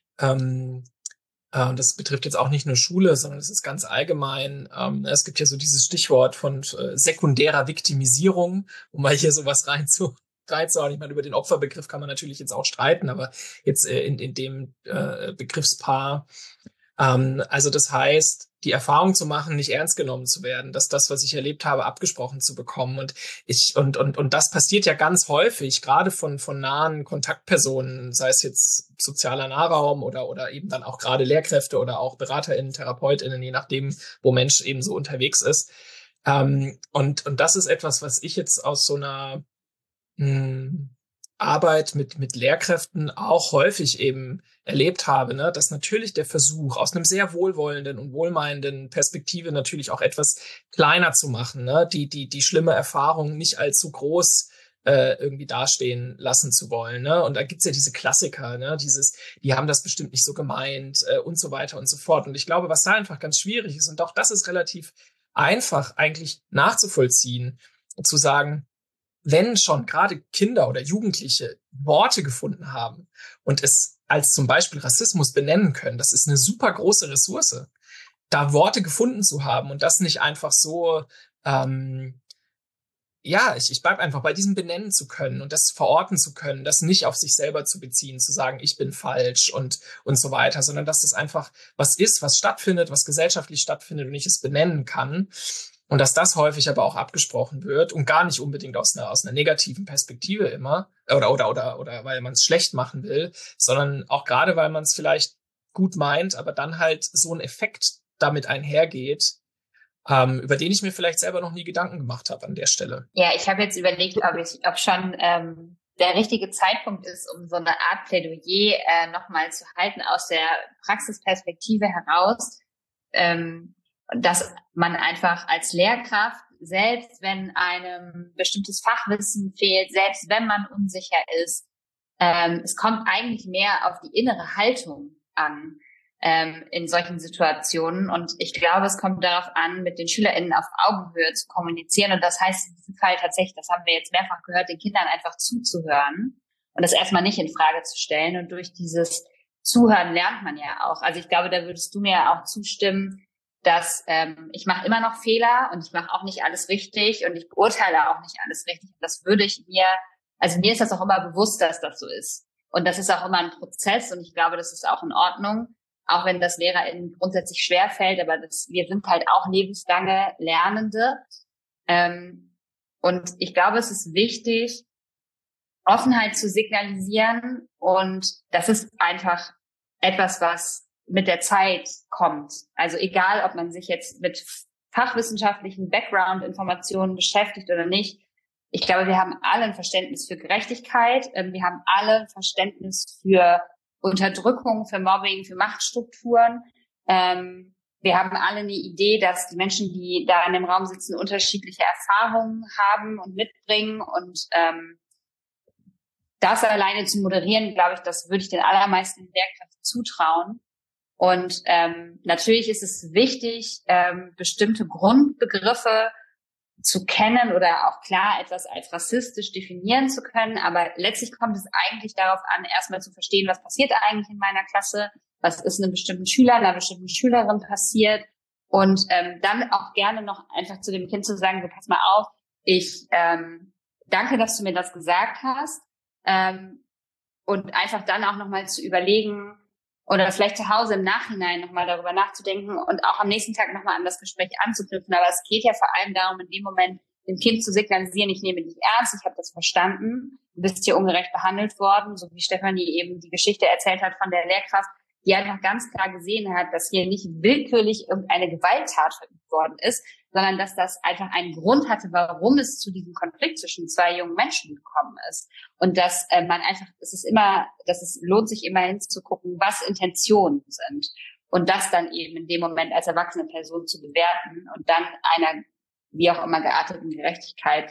[SPEAKER 4] das betrifft jetzt auch nicht nur Schule, sondern es ist ganz allgemein, es gibt ja so dieses Stichwort von sekundärer Viktimisierung, um mal hier sowas reinzuhauen. Ich meine, über den Opferbegriff kann man natürlich jetzt auch streiten, aber jetzt in dem Begriffspaar, also das heißt, die Erfahrung zu machen, nicht ernst genommen zu werden, dass das, was ich erlebt habe, abgesprochen zu bekommen. Und das passiert ja ganz häufig, gerade von nahen Kontaktpersonen, sei es jetzt sozialer Nahraum oder eben dann auch gerade Lehrkräfte oder auch BeraterInnen, TherapeutInnen, je nachdem, wo Mensch eben so unterwegs ist. Und das ist etwas, was ich jetzt aus so einer Arbeit mit Lehrkräften auch häufig eben erlebt habe, ne, dass natürlich der Versuch, aus einem sehr wohlwollenden und wohlmeinenden Perspektive natürlich auch etwas kleiner zu machen, ne, die schlimme Erfahrung nicht allzu groß irgendwie dastehen lassen zu wollen, ne? Und da gibt's ja diese Klassiker, ne, die haben das bestimmt nicht so gemeint und so weiter und so fort. Und ich glaube, was da einfach ganz schwierig ist, und auch das ist relativ einfach eigentlich nachzuvollziehen, zu sagen, wenn schon gerade Kinder oder Jugendliche Worte gefunden haben und es als zum Beispiel Rassismus benennen können, das ist eine super große Ressource, da Worte gefunden zu haben und das nicht einfach so, ich bleib einfach bei diesem benennen zu können und das verorten zu können, das nicht auf sich selber zu beziehen, zu sagen, ich bin falsch und so weiter, sondern dass das einfach was ist, was stattfindet, was gesellschaftlich stattfindet und ich es benennen kann. Und dass das häufig aber auch abgesprochen wird und gar nicht unbedingt aus einer negativen Perspektive immer oder weil man es schlecht machen will, sondern auch gerade, weil man es vielleicht gut meint, aber dann halt so ein Effekt damit einhergeht, über den ich mir vielleicht selber noch nie Gedanken gemacht habe an der Stelle.
[SPEAKER 2] Ja, ich habe jetzt überlegt, ob schon der richtige Zeitpunkt ist, um so eine Art Plädoyer nochmal zu halten aus der Praxisperspektive heraus, dass man einfach als Lehrkraft, selbst wenn einem bestimmtes Fachwissen fehlt, selbst wenn man unsicher ist, es kommt eigentlich mehr auf die innere Haltung an. in solchen Situationen. Und ich glaube, es kommt darauf an, mit den SchülerInnen auf Augenhöhe zu kommunizieren. Und das heißt in diesem Fall tatsächlich, das haben wir jetzt mehrfach gehört, den Kindern einfach zuzuhören und das erstmal nicht in Frage zu stellen. Und durch dieses Zuhören lernt man ja auch. Also ich glaube, da würdest du mir auch zustimmen, dass ich mache immer noch Fehler und ich mache auch nicht alles richtig und ich beurteile auch nicht alles richtig. Und das würde ich mir ist das auch immer bewusst, dass das so ist. Und das ist auch immer ein Prozess und ich glaube, das ist auch in Ordnung. Auch wenn das LehrerInnen grundsätzlich schwerfällt, aber wir sind halt auch lebenslange Lernende. Und ich glaube, es ist wichtig, Offenheit zu signalisieren. Und das ist einfach etwas, was mit der Zeit kommt. Also egal, ob man sich jetzt mit fachwissenschaftlichen Background-Informationen beschäftigt oder nicht. Ich glaube, wir haben alle ein Verständnis für Gerechtigkeit. Wir haben alle ein Verständnis für Unterdrückung, für Mobbing, für Machtstrukturen. Wir haben alle eine Idee, dass die Menschen, die da in dem Raum sitzen, unterschiedliche Erfahrungen haben und mitbringen. Und das alleine zu moderieren, glaube ich, das würde ich den allermeisten Lehrkräften zutrauen. Und natürlich ist es wichtig, bestimmte Grundbegriffe zu kennen oder auch klar etwas als rassistisch definieren zu können. Aber letztlich kommt es eigentlich darauf an, erstmal zu verstehen, was passiert eigentlich in meiner Klasse, was ist einem bestimmten Schüler, einer bestimmten Schülerin passiert. Und dann auch gerne noch einfach zu dem Kind zu sagen, so pass mal auf, ich danke, dass du mir das gesagt hast. Und einfach dann auch nochmal zu überlegen oder vielleicht zu Hause im Nachhinein nochmal darüber nachzudenken und auch am nächsten Tag nochmal an das Gespräch anzuknüpfen. Aber es geht ja vor allem darum, in dem Moment dem Kind zu signalisieren, ich nehme dich ernst, ich habe das verstanden, du bist hier ungerecht behandelt worden, so wie Stefanie eben die Geschichte erzählt hat von der Lehrkraft, die einfach ganz klar gesehen hat, dass hier nicht willkürlich irgendeine Gewalttat verübt worden ist, sondern dass das einfach einen Grund hatte, warum es zu diesem Konflikt zwischen zwei jungen Menschen gekommen ist. Und dass man einfach, lohnt sich immer hinzugucken, was Intentionen sind. Und das dann eben in dem Moment als erwachsene Person zu bewerten und dann einer, wie auch immer gearteten Gerechtigkeit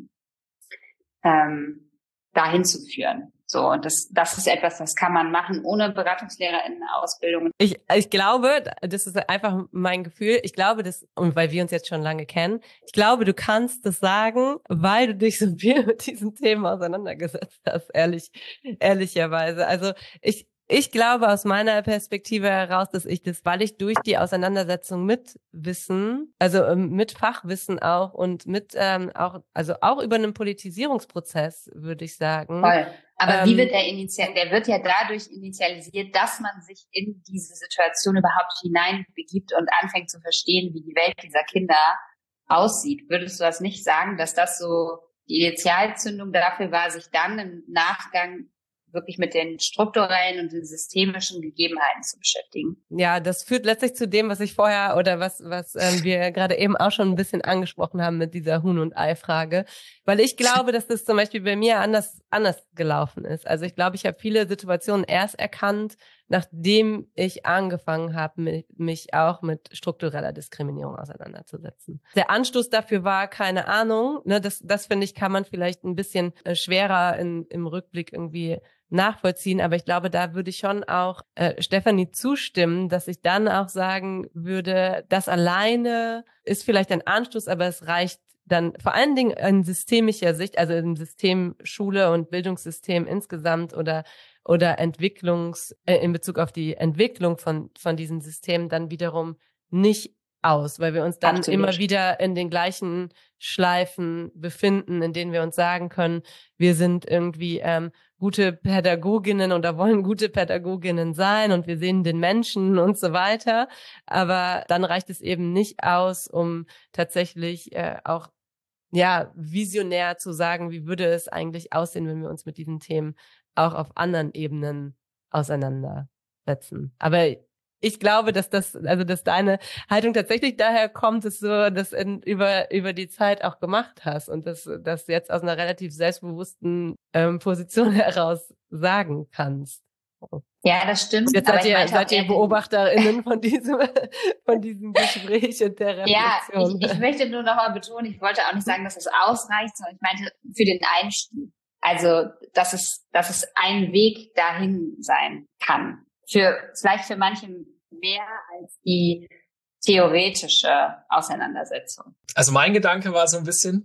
[SPEAKER 2] dahin zu führen. So, und das ist etwas, das kann man machen ohne BeratungslehrerInnen-Ausbildung.
[SPEAKER 3] Ich glaube, das ist einfach mein Gefühl, ich glaube, und weil wir uns jetzt schon lange kennen, ich glaube, du kannst das sagen, weil du dich so viel mit diesen Themen auseinandergesetzt hast, ehrlicherweise. Also ich glaube aus meiner Perspektive heraus, dass weil ich durch die Auseinandersetzung mit Wissen, also mit Fachwissen auch und mit auch über einen Politisierungsprozess, würde ich sagen.
[SPEAKER 2] Voll. Aber wie wird der wird ja dadurch initialisiert, dass man sich in diese Situation überhaupt hineinbegibt und anfängt zu verstehen, wie die Welt dieser Kinder aussieht. Würdest du das nicht sagen, dass das so die Initialzündung dafür war, sich dann im Nachgang wirklich mit den strukturellen und den systemischen Gegebenheiten zu beschäftigen?
[SPEAKER 3] Ja, das führt letztlich zu dem, was ich vorher oder was wir gerade eben auch schon ein bisschen angesprochen haben mit dieser Huhn- und Ei-Frage. Weil ich glaube, dass das zum Beispiel bei mir anders gelaufen ist. Also ich glaube, ich habe viele Situationen erst erkannt, nachdem ich angefangen habe, mich auch mit struktureller Diskriminierung auseinanderzusetzen. Der Anstoß dafür war, keine Ahnung, ne, das finde ich, kann man vielleicht ein bisschen schwerer im Rückblick irgendwie nachvollziehen, aber ich glaube, da würde ich schon auch Stefanie zustimmen, dass ich dann auch sagen würde, das alleine ist vielleicht ein Anstoß, aber es reicht dann vor allen Dingen in systemischer Sicht, also im System Schule und Bildungssystem insgesamt oder in Bezug auf die Entwicklung von diesen Systemen dann wiederum nicht aus, weil wir uns dann
[SPEAKER 2] Absolut.
[SPEAKER 3] immer wieder in den gleichen Schleifen befinden, in denen wir uns sagen können, wir sind irgendwie gute Pädagoginnen oder wollen gute Pädagoginnen sein und wir sehen den Menschen und so weiter. Aber dann reicht es eben nicht aus, um tatsächlich auch visionär zu sagen, wie würde es eigentlich aussehen, wenn wir uns mit diesen Themen auch auf anderen Ebenen auseinandersetzen. Aber ich glaube, dass dass deine Haltung tatsächlich daher kommt, dass du das über die Zeit auch gemacht hast und dass jetzt aus einer relativ selbstbewussten Position heraus sagen kannst.
[SPEAKER 2] Ja, das stimmt.
[SPEAKER 3] Jetzt seid ihr BeobachterInnen von diesem Gespräch und der Reflexion.
[SPEAKER 2] Ja, ich möchte nur noch mal betonen, ich wollte auch nicht sagen, dass es ausreicht, sondern ich meinte für den Einstieg. Also, dass es ein Weg dahin sein kann. Vielleicht für manche mehr als die theoretische Auseinandersetzung.
[SPEAKER 4] Also mein Gedanke war so ein bisschen,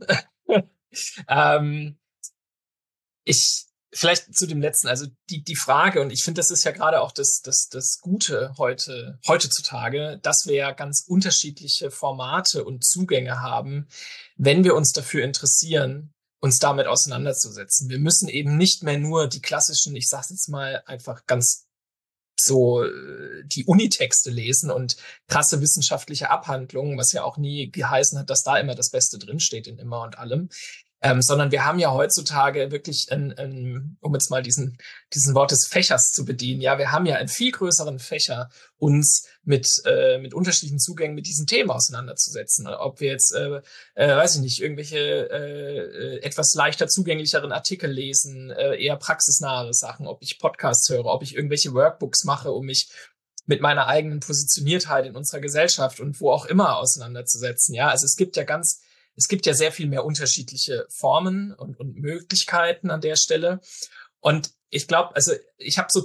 [SPEAKER 4] vielleicht zu dem letzten, also die Frage, und ich finde, das ist ja gerade auch das Gute heutzutage, dass wir ja ganz unterschiedliche Formate und Zugänge haben, wenn wir uns dafür interessieren, uns damit auseinanderzusetzen. Wir müssen eben nicht mehr nur die klassischen, ich sag's jetzt mal einfach ganz so, die Unitexte lesen und krasse wissenschaftliche Abhandlungen, was ja auch nie geheißen hat, dass da immer das Beste drinsteht in immer und allem. Sondern wir haben ja heutzutage wirklich um jetzt mal diesen Wort des Fächers zu bedienen, ja, wir haben ja einen viel größeren Fächer, uns mit unterschiedlichen Zugängen mit diesen Themen auseinanderzusetzen. Ob wir jetzt, weiß ich nicht, irgendwelche etwas leichter zugänglicheren Artikel lesen, eher praxisnahe Sachen, ob ich Podcasts höre, ob ich irgendwelche Workbooks mache, um mich mit meiner eigenen Positioniertheit in unserer Gesellschaft und wo auch immer auseinanderzusetzen. Ja, also es gibt ja sehr viel mehr unterschiedliche Formen und Möglichkeiten an der Stelle. Und ich glaube, also ich habe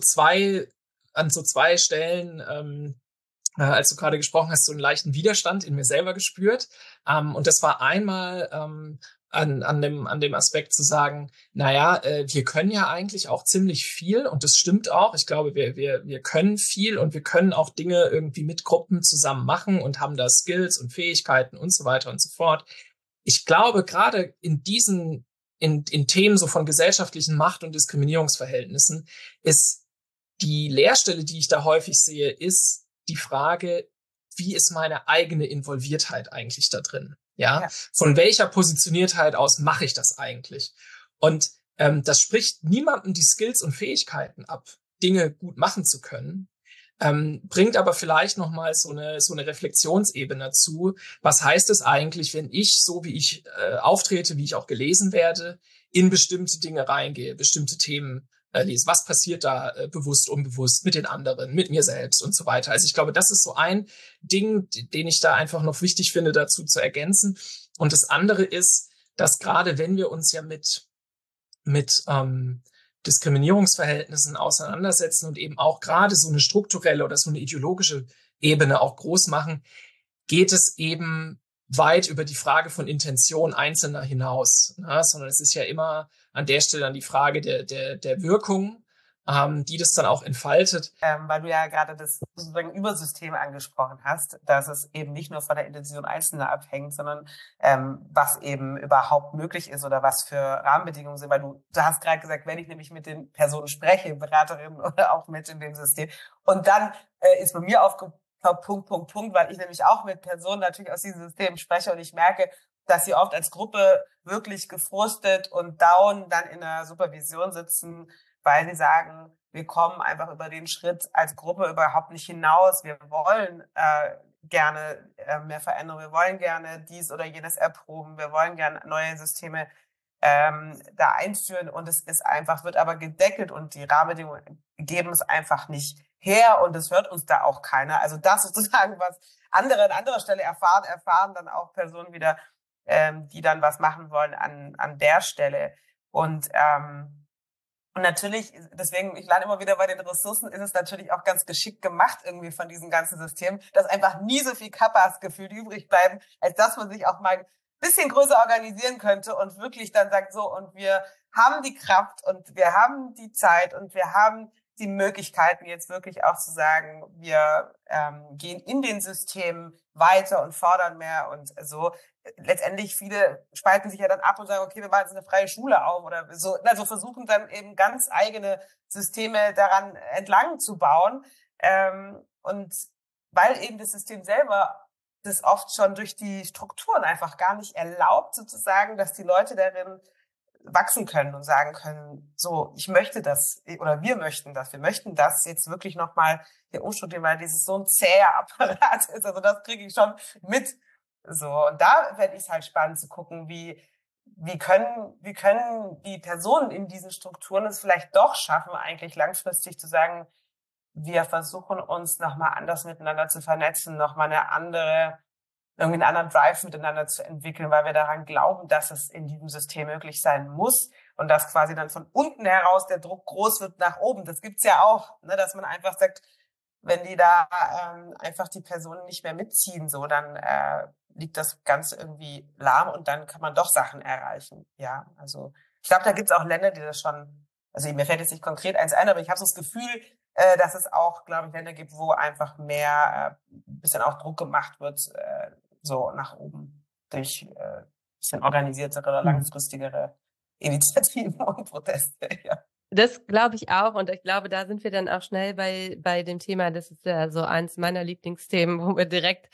[SPEAKER 4] an so zwei Stellen, als du gerade gesprochen hast, so einen leichten Widerstand in mir selber gespürt. Und das war einmal an dem Aspekt zu sagen, naja, wir können ja eigentlich auch ziemlich viel, und das stimmt auch. Ich glaube, wir können viel und wir können auch Dinge irgendwie mit Gruppen zusammen machen und haben da Skills und Fähigkeiten und so weiter und so fort. Ich glaube, gerade in Themen so von gesellschaftlichen Macht- und Diskriminierungsverhältnissen ist die Leerstelle, die ich da häufig sehe, ist die Frage, wie ist meine eigene Involviertheit eigentlich da drin? Ja. Von welcher Positioniertheit aus mache ich das eigentlich? Und das spricht niemandem die Skills und Fähigkeiten ab, Dinge gut machen zu können. Bringt aber vielleicht nochmal so eine Reflexionsebene dazu. Was heißt es eigentlich, wenn ich, so wie ich auftrete, wie ich auch gelesen werde, in bestimmte Dinge reingehe, bestimmte Themen lese? Was passiert da bewusst, unbewusst mit den anderen, mit mir selbst und so weiter? Also ich glaube, das ist so ein Ding, den ich da einfach noch wichtig finde, dazu zu ergänzen. Und das andere ist, dass gerade wenn wir uns ja mit Diskriminierungsverhältnissen auseinandersetzen und eben auch gerade so eine strukturelle oder so eine ideologische Ebene auch groß machen, geht es eben weit über die Frage von Intention Einzelner hinaus, ne? Sondern es ist ja immer an der Stelle dann die Frage der Wirkung, die das dann auch entfaltet.
[SPEAKER 1] Weil du ja gerade das sozusagen Übersystem angesprochen hast, dass es eben nicht nur von der Intention Einzelner abhängt, sondern was eben überhaupt möglich ist oder was für Rahmenbedingungen sind. Weil du hast gerade gesagt, wenn ich nämlich mit den Personen spreche, Beraterinnen oder auch mit in dem System, und dann ist bei mir aufgekommen, Punkt, weil ich nämlich auch mit Personen natürlich aus diesem System spreche und ich merke, dass sie oft als Gruppe wirklich gefrustet und down dann in der Supervision sitzen, weil sie sagen, wir kommen einfach über den Schritt als Gruppe überhaupt nicht hinaus. Wir wollen gerne mehr Veränderung, wir wollen gerne dies oder jenes erproben, wir wollen gerne neue Systeme da einführen, und es ist einfach, wird aber gedeckelt und die Rahmenbedingungen geben es einfach nicht her und es hört uns da auch keiner. Also das sozusagen, was andere an anderer Stelle erfahren dann auch Personen wieder, die dann was machen wollen an der Stelle. Und natürlich, deswegen, ich lande immer wieder bei den Ressourcen, ist es natürlich auch ganz geschickt gemacht irgendwie von diesem ganzen System, dass einfach nie so viel Kappas gefühlt übrig bleiben, als dass man sich auch mal ein bisschen größer organisieren könnte und wirklich dann sagt, so, und wir haben die Kraft und wir haben die Zeit und wir haben die Möglichkeiten, jetzt wirklich auch zu sagen, wir gehen in den Systemen weiter und fordern mehr und so. Letztendlich viele spalten sich ja dann ab und sagen, okay, wir machen jetzt eine freie Schule auf oder so. Also versuchen dann eben ganz eigene Systeme daran entlang zu bauen. Und weil eben das System selber das oft schon durch die Strukturen einfach gar nicht erlaubt, sozusagen, dass die Leute darin wachsen können und sagen können, so, ich möchte das oder wir möchten das jetzt wirklich nochmal hier umstrukturieren, weil dieses so ein zäher Apparat ist. Also das kriege ich schon mit. So, und da fände ich es halt spannend zu gucken, wie können die Personen in diesen Strukturen es vielleicht doch schaffen, eigentlich langfristig zu sagen, wir versuchen uns nochmal anders miteinander zu vernetzen, nochmal irgendwie einen anderen Drive miteinander zu entwickeln, weil wir daran glauben, dass es in diesem System möglich sein muss und dass quasi dann von unten heraus der Druck groß wird nach oben. Das gibt's ja auch, ne, dass man einfach sagt, wenn die da einfach die Personen nicht mehr mitziehen, so, dann liegt das Ganze irgendwie lahm und dann kann man doch Sachen erreichen. Ja, also ich glaube, da gibt's auch Länder, die das schon, also mir fällt jetzt nicht konkret eins ein, aber ich habe so das Gefühl, dass es auch, glaube ich, Länder gibt, wo einfach mehr ein bisschen auch Druck gemacht wird, so nach oben durch bisschen organisiertere oder langfristigere Initiativen und Proteste. Ja.
[SPEAKER 3] Das glaube ich auch. Und ich glaube, da sind wir dann auch schnell bei dem Thema. Das ist ja so eins meiner Lieblingsthemen, wo wir direkt,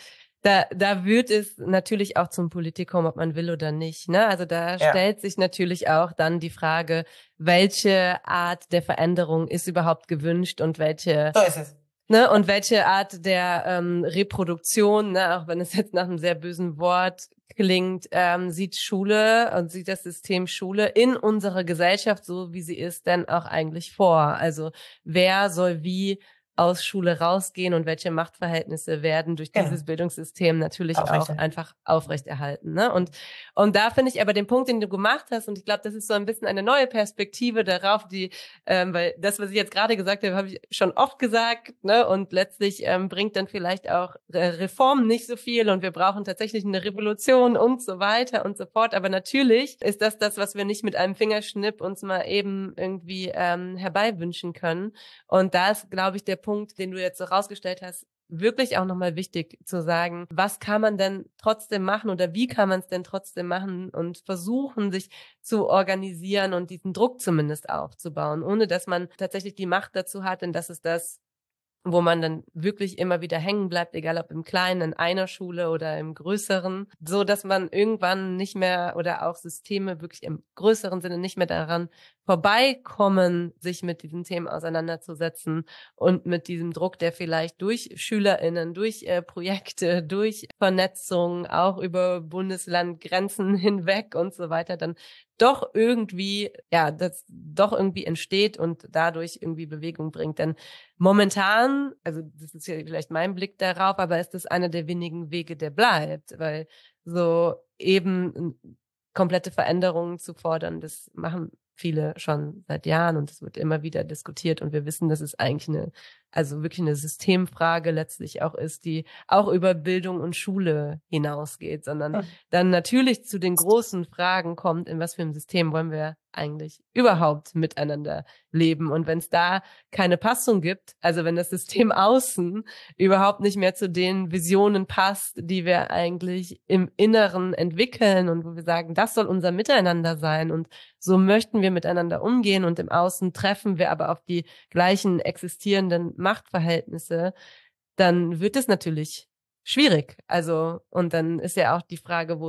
[SPEAKER 3] da wird es natürlich auch zum Politikum, ob man will oder nicht. Ne? Also da stellt sich natürlich auch dann die Frage, welche Art der Veränderung ist überhaupt gewünscht und welche,
[SPEAKER 1] so ist es.
[SPEAKER 3] Ne, und welche Art der Reproduktion, ne, auch wenn es jetzt nach einem sehr bösen Wort klingt, sieht Schule und sieht das System Schule in unserer Gesellschaft, so wie sie ist, denn auch eigentlich vor? Also wer soll wie aus Schule rausgehen und welche Machtverhältnisse werden durch dieses Bildungssystem natürlich auch einfach aufrechterhalten. Ne? Und da finde ich aber den Punkt, den du gemacht hast, und ich glaube, das ist so ein bisschen eine neue Perspektive darauf, die, weil das, was ich jetzt gerade gesagt habe ich schon oft gesagt, ne? Und letztlich bringt dann vielleicht auch Reform nicht so viel und wir brauchen tatsächlich eine Revolution und so weiter und so fort. Aber natürlich ist das, was wir nicht mit einem Fingerschnipp uns mal eben irgendwie herbeiwünschen können. Und da ist, glaube ich, der Punkt, den du jetzt so rausgestellt hast, wirklich auch nochmal wichtig zu sagen, was kann man denn trotzdem machen oder wie kann man es denn trotzdem machen und versuchen, sich zu organisieren und diesen Druck zumindest aufzubauen, ohne dass man tatsächlich die Macht dazu hat, denn das ist das, wo man dann wirklich immer wieder hängen bleibt, egal ob im Kleinen, in einer Schule oder im Größeren, so dass man irgendwann nicht mehr oder auch Systeme wirklich im größeren Sinne nicht mehr daran vorbeikommen, sich mit diesen Themen auseinanderzusetzen und mit diesem Druck, der vielleicht durch SchülerInnen, durch Projekte, durch Vernetzung, auch über Bundeslandgrenzen hinweg und so weiter, dann doch irgendwie, ja, das doch irgendwie entsteht und dadurch irgendwie Bewegung bringt. Denn momentan, also das ist ja vielleicht mein Blick darauf, aber ist das einer der wenigen Wege, der bleibt, weil so eben komplette Veränderungen zu fordern, das machen viele schon seit Jahren und es wird immer wieder diskutiert und wir wissen, dass es eigentlich wirklich eine Systemfrage letztlich auch ist, die auch über Bildung und Schule hinausgeht, sondern dann natürlich zu den großen Fragen kommt, in was für einem System wollen wir eigentlich überhaupt miteinander leben. Und wenn es da keine Passung gibt, also wenn das System außen überhaupt nicht mehr zu den Visionen passt, die wir eigentlich im Inneren entwickeln und wo wir sagen, das soll unser Miteinander sein und so möchten wir miteinander umgehen und im Außen treffen wir aber auf die gleichen existierenden Machtverhältnisse, dann wird es natürlich schwierig. Also, und dann ist ja auch die Frage,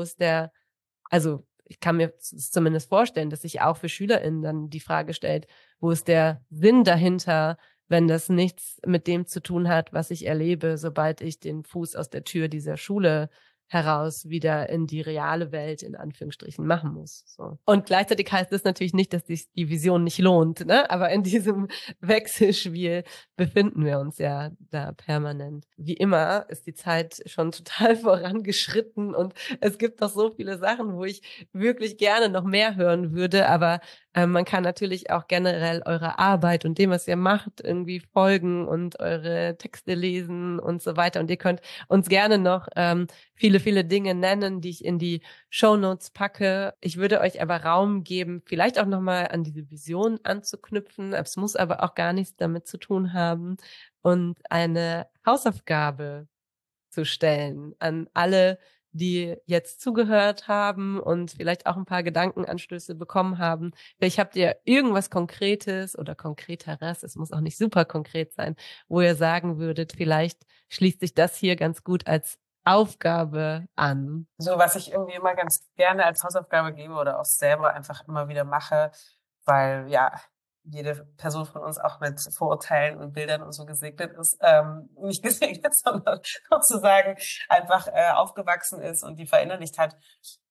[SPEAKER 3] also ich kann mir zumindest vorstellen, dass sich auch für SchülerInnen dann die Frage stellt, wo ist der Sinn dahinter, wenn das nichts mit dem zu tun hat, was ich erlebe, sobald ich den Fuß aus der Tür dieser Schule heraus wieder in die reale Welt in Anführungsstrichen machen muss. So. Und gleichzeitig heißt das natürlich nicht, dass sich die Vision nicht lohnt, ne? Aber in diesem Wechselspiel befinden wir uns ja da permanent. Wie immer ist die Zeit schon total vorangeschritten und es gibt noch so viele Sachen, wo ich wirklich gerne noch mehr hören würde, aber man kann natürlich auch generell eurer Arbeit und dem, was ihr macht, irgendwie folgen und eure Texte lesen und so weiter. Und ihr könnt uns gerne noch viele Dinge nennen, die ich in die Shownotes packe. Ich würde euch aber Raum geben, vielleicht auch nochmal an diese Vision anzuknüpfen. Es muss aber auch gar nichts damit zu tun haben und eine Hausaufgabe zu stellen an alle, die jetzt zugehört haben und vielleicht auch ein paar Gedankenanstöße bekommen haben. Vielleicht habt ihr irgendwas Konkretes oder Konkreteres, es muss auch nicht super konkret sein, wo ihr sagen würdet, vielleicht schließt sich das hier ganz gut als Aufgabe an.
[SPEAKER 1] So, was ich irgendwie immer ganz gerne als Hausaufgabe gebe oder auch selber einfach immer wieder mache, weil ja jede Person von uns auch mit Vorurteilen und Bildern und so gesegnet ist, nicht gesegnet, sondern sozusagen einfach aufgewachsen ist und die verinnerlicht hat,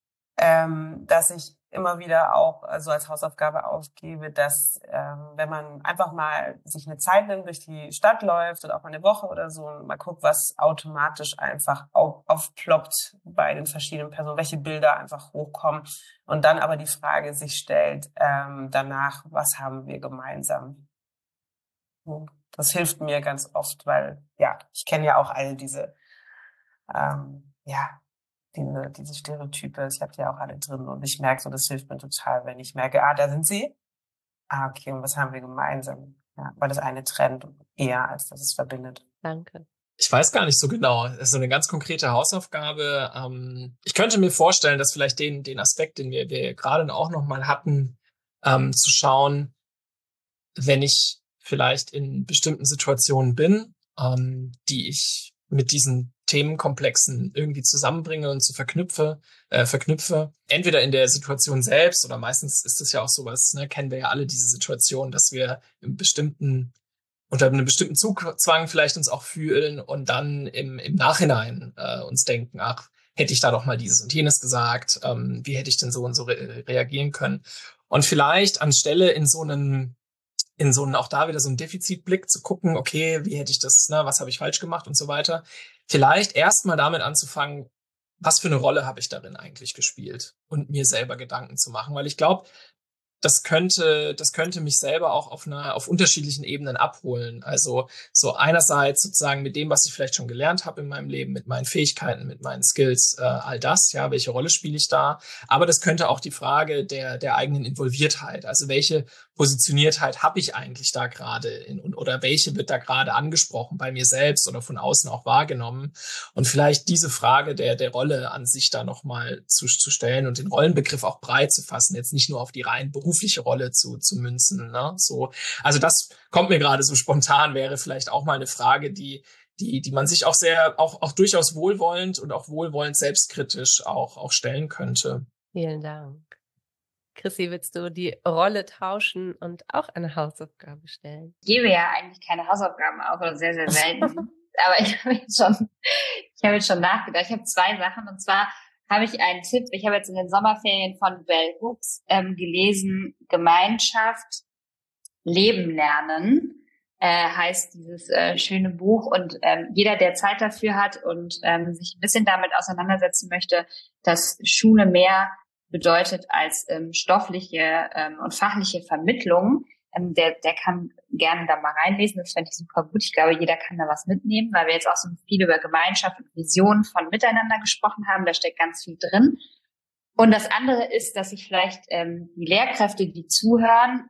[SPEAKER 1] dass ich immer wieder auch so als Hausaufgabe aufgebe, dass wenn man einfach mal sich eine Zeit nimmt, durch die Stadt läuft oder auch mal eine Woche oder so und mal guckt, was automatisch einfach aufploppt bei den verschiedenen Personen, welche Bilder einfach hochkommen und dann aber die Frage sich stellt danach, was haben wir gemeinsam? das hilft mir ganz oft, weil, ja, ich kenne ja auch all diese, diese Stereotype, ich habe die ja auch alle drin und ich merke so, das hilft mir total, wenn ich merke, da sind sie. Okay, und was haben wir gemeinsam? Ja, weil das eine trennt eher, als dass es verbindet.
[SPEAKER 3] Danke.
[SPEAKER 4] Ich weiß gar nicht so genau. Das ist so eine ganz konkrete Hausaufgabe. Ich könnte mir vorstellen, dass vielleicht den Aspekt, den wir gerade auch noch mal hatten, zu schauen, wenn ich vielleicht in bestimmten Situationen bin, die ich mit diesen Themenkomplexen irgendwie zusammenbringe und verknüpfe. Entweder in der Situation selbst oder meistens ist es ja auch sowas, ne, kennen wir ja alle diese Situation, dass wir unter einem bestimmten Zugzwang vielleicht uns auch fühlen und dann im Nachhinein uns denken, ach, hätte ich da doch mal dieses und jenes gesagt, wie hätte ich denn so und so reagieren können? Und vielleicht anstelle in so einen auch da wieder so einen Defizitblick zu gucken, okay, wie hätte ich das, ne, was habe ich falsch gemacht und so weiter. Vielleicht erstmal damit anzufangen, was für eine Rolle habe ich darin eigentlich gespielt und mir selber Gedanken zu machen, weil ich glaube, das könnte mich selber auch auf unterschiedlichen Ebenen abholen. Also so einerseits sozusagen mit dem, was ich vielleicht schon gelernt habe in meinem Leben, mit meinen Fähigkeiten, mit meinen Skills, all das, ja, welche Rolle spiele ich da? Aber das könnte auch die Frage der eigenen Involviertheit, also welche Positioniertheit habe ich eigentlich da gerade oder welche wird da gerade angesprochen bei mir selbst oder von außen auch wahrgenommen? Und vielleicht diese Frage der Rolle an sich da nochmal zu stellen und den Rollenbegriff auch breit zu fassen, jetzt nicht nur auf die rein berufliche Rolle zu münzen, ne? So, also das kommt mir gerade so spontan, wäre vielleicht auch mal eine Frage, die man sich auch auch durchaus wohlwollend und auch wohlwollend selbstkritisch auch stellen könnte.
[SPEAKER 3] Vielen Dank. Chrissy, willst du die Rolle tauschen und auch eine Hausaufgabe stellen?
[SPEAKER 2] Ich gebe ja eigentlich keine Hausaufgaben auf, oder sehr, sehr selten. Aber ich habe jetzt schon nachgedacht. Ich habe 2 Sachen. Und zwar habe ich einen Tipp. Ich habe jetzt in den Sommerferien von Bell Hooks gelesen, Gemeinschaft, Leben lernen, heißt dieses schöne Buch. Und jeder, der Zeit dafür hat und sich ein bisschen damit auseinandersetzen möchte, dass Schule mehr bedeutet als stoffliche und fachliche Vermittlung, der kann gerne da mal reinlesen. Das fände ich super gut. Ich glaube, jeder kann da was mitnehmen, weil wir jetzt auch so viel über Gemeinschaft und Vision von Miteinander gesprochen haben. Da steckt ganz viel drin. Und das andere ist, dass sich vielleicht die Lehrkräfte, die zuhören,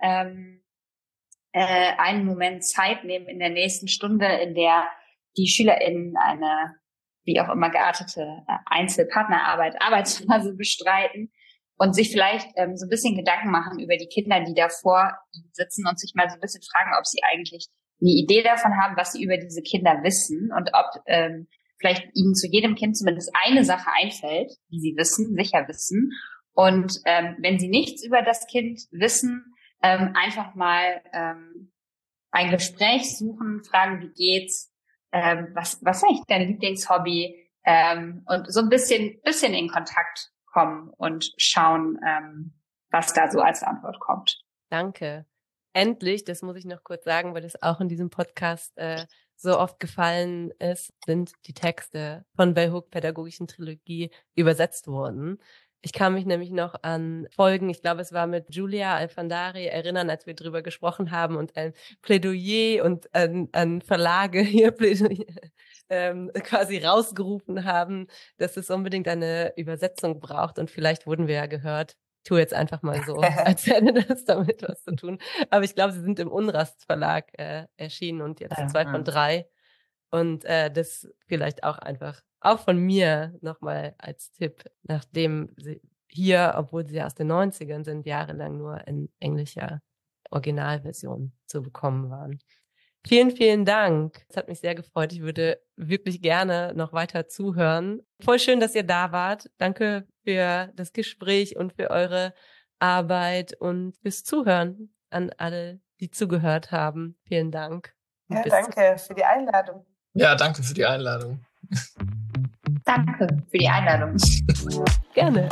[SPEAKER 2] einen Moment Zeit nehmen in der nächsten Stunde, in der die SchülerInnen eine, wie auch immer geartete Einzelpartnerarbeit, Arbeitsphase bestreiten und sich vielleicht so ein bisschen Gedanken machen über die Kinder, die davor sitzen und sich mal so ein bisschen fragen, ob sie eigentlich eine Idee davon haben, was sie über diese Kinder wissen und ob vielleicht ihnen zu jedem Kind zumindest eine Sache einfällt, die sie wissen, sicher wissen. Und wenn sie nichts über das Kind wissen, einfach mal ein Gespräch suchen, fragen, wie geht's, was ist eigentlich dein Lieblingshobby, und so ein bisschen in Kontakt kommen und schauen, was da so als Antwort kommt.
[SPEAKER 3] Danke. Endlich, das muss ich noch kurz sagen, weil das auch in diesem Podcast so oft gefallen ist, sind die Texte von Bell Hooks pädagogischen Trilogie übersetzt worden. Ich kann mich nämlich noch an Folgen, ich glaube, es war mit Julia Alfandari, erinnern, als wir drüber gesprochen haben und ein Plädoyer und an Verlage hier Plädoyer quasi rausgerufen haben, dass es unbedingt eine Übersetzung braucht. Und vielleicht wurden wir ja gehört. Ich tue jetzt einfach mal so, als hätte das damit was zu tun. Aber ich glaube, sie sind im Unrast Verlag erschienen und jetzt 2 von 3. Und das vielleicht auch einfach auch von mir nochmal als Tipp, nachdem sie hier, obwohl sie aus den 90ern sind, jahrelang nur in englischer Originalversion zu bekommen waren. Vielen, vielen Dank. Es hat mich sehr gefreut. Ich würde wirklich gerne noch weiter zuhören. Voll schön, dass ihr da wart. Danke für das Gespräch und für eure Arbeit und fürs Zuhören an alle, die zugehört haben. Vielen Dank.
[SPEAKER 1] Ja, danke für die Einladung.
[SPEAKER 4] Ja, danke für die Einladung.
[SPEAKER 2] Danke für die Einladung.
[SPEAKER 3] Gerne.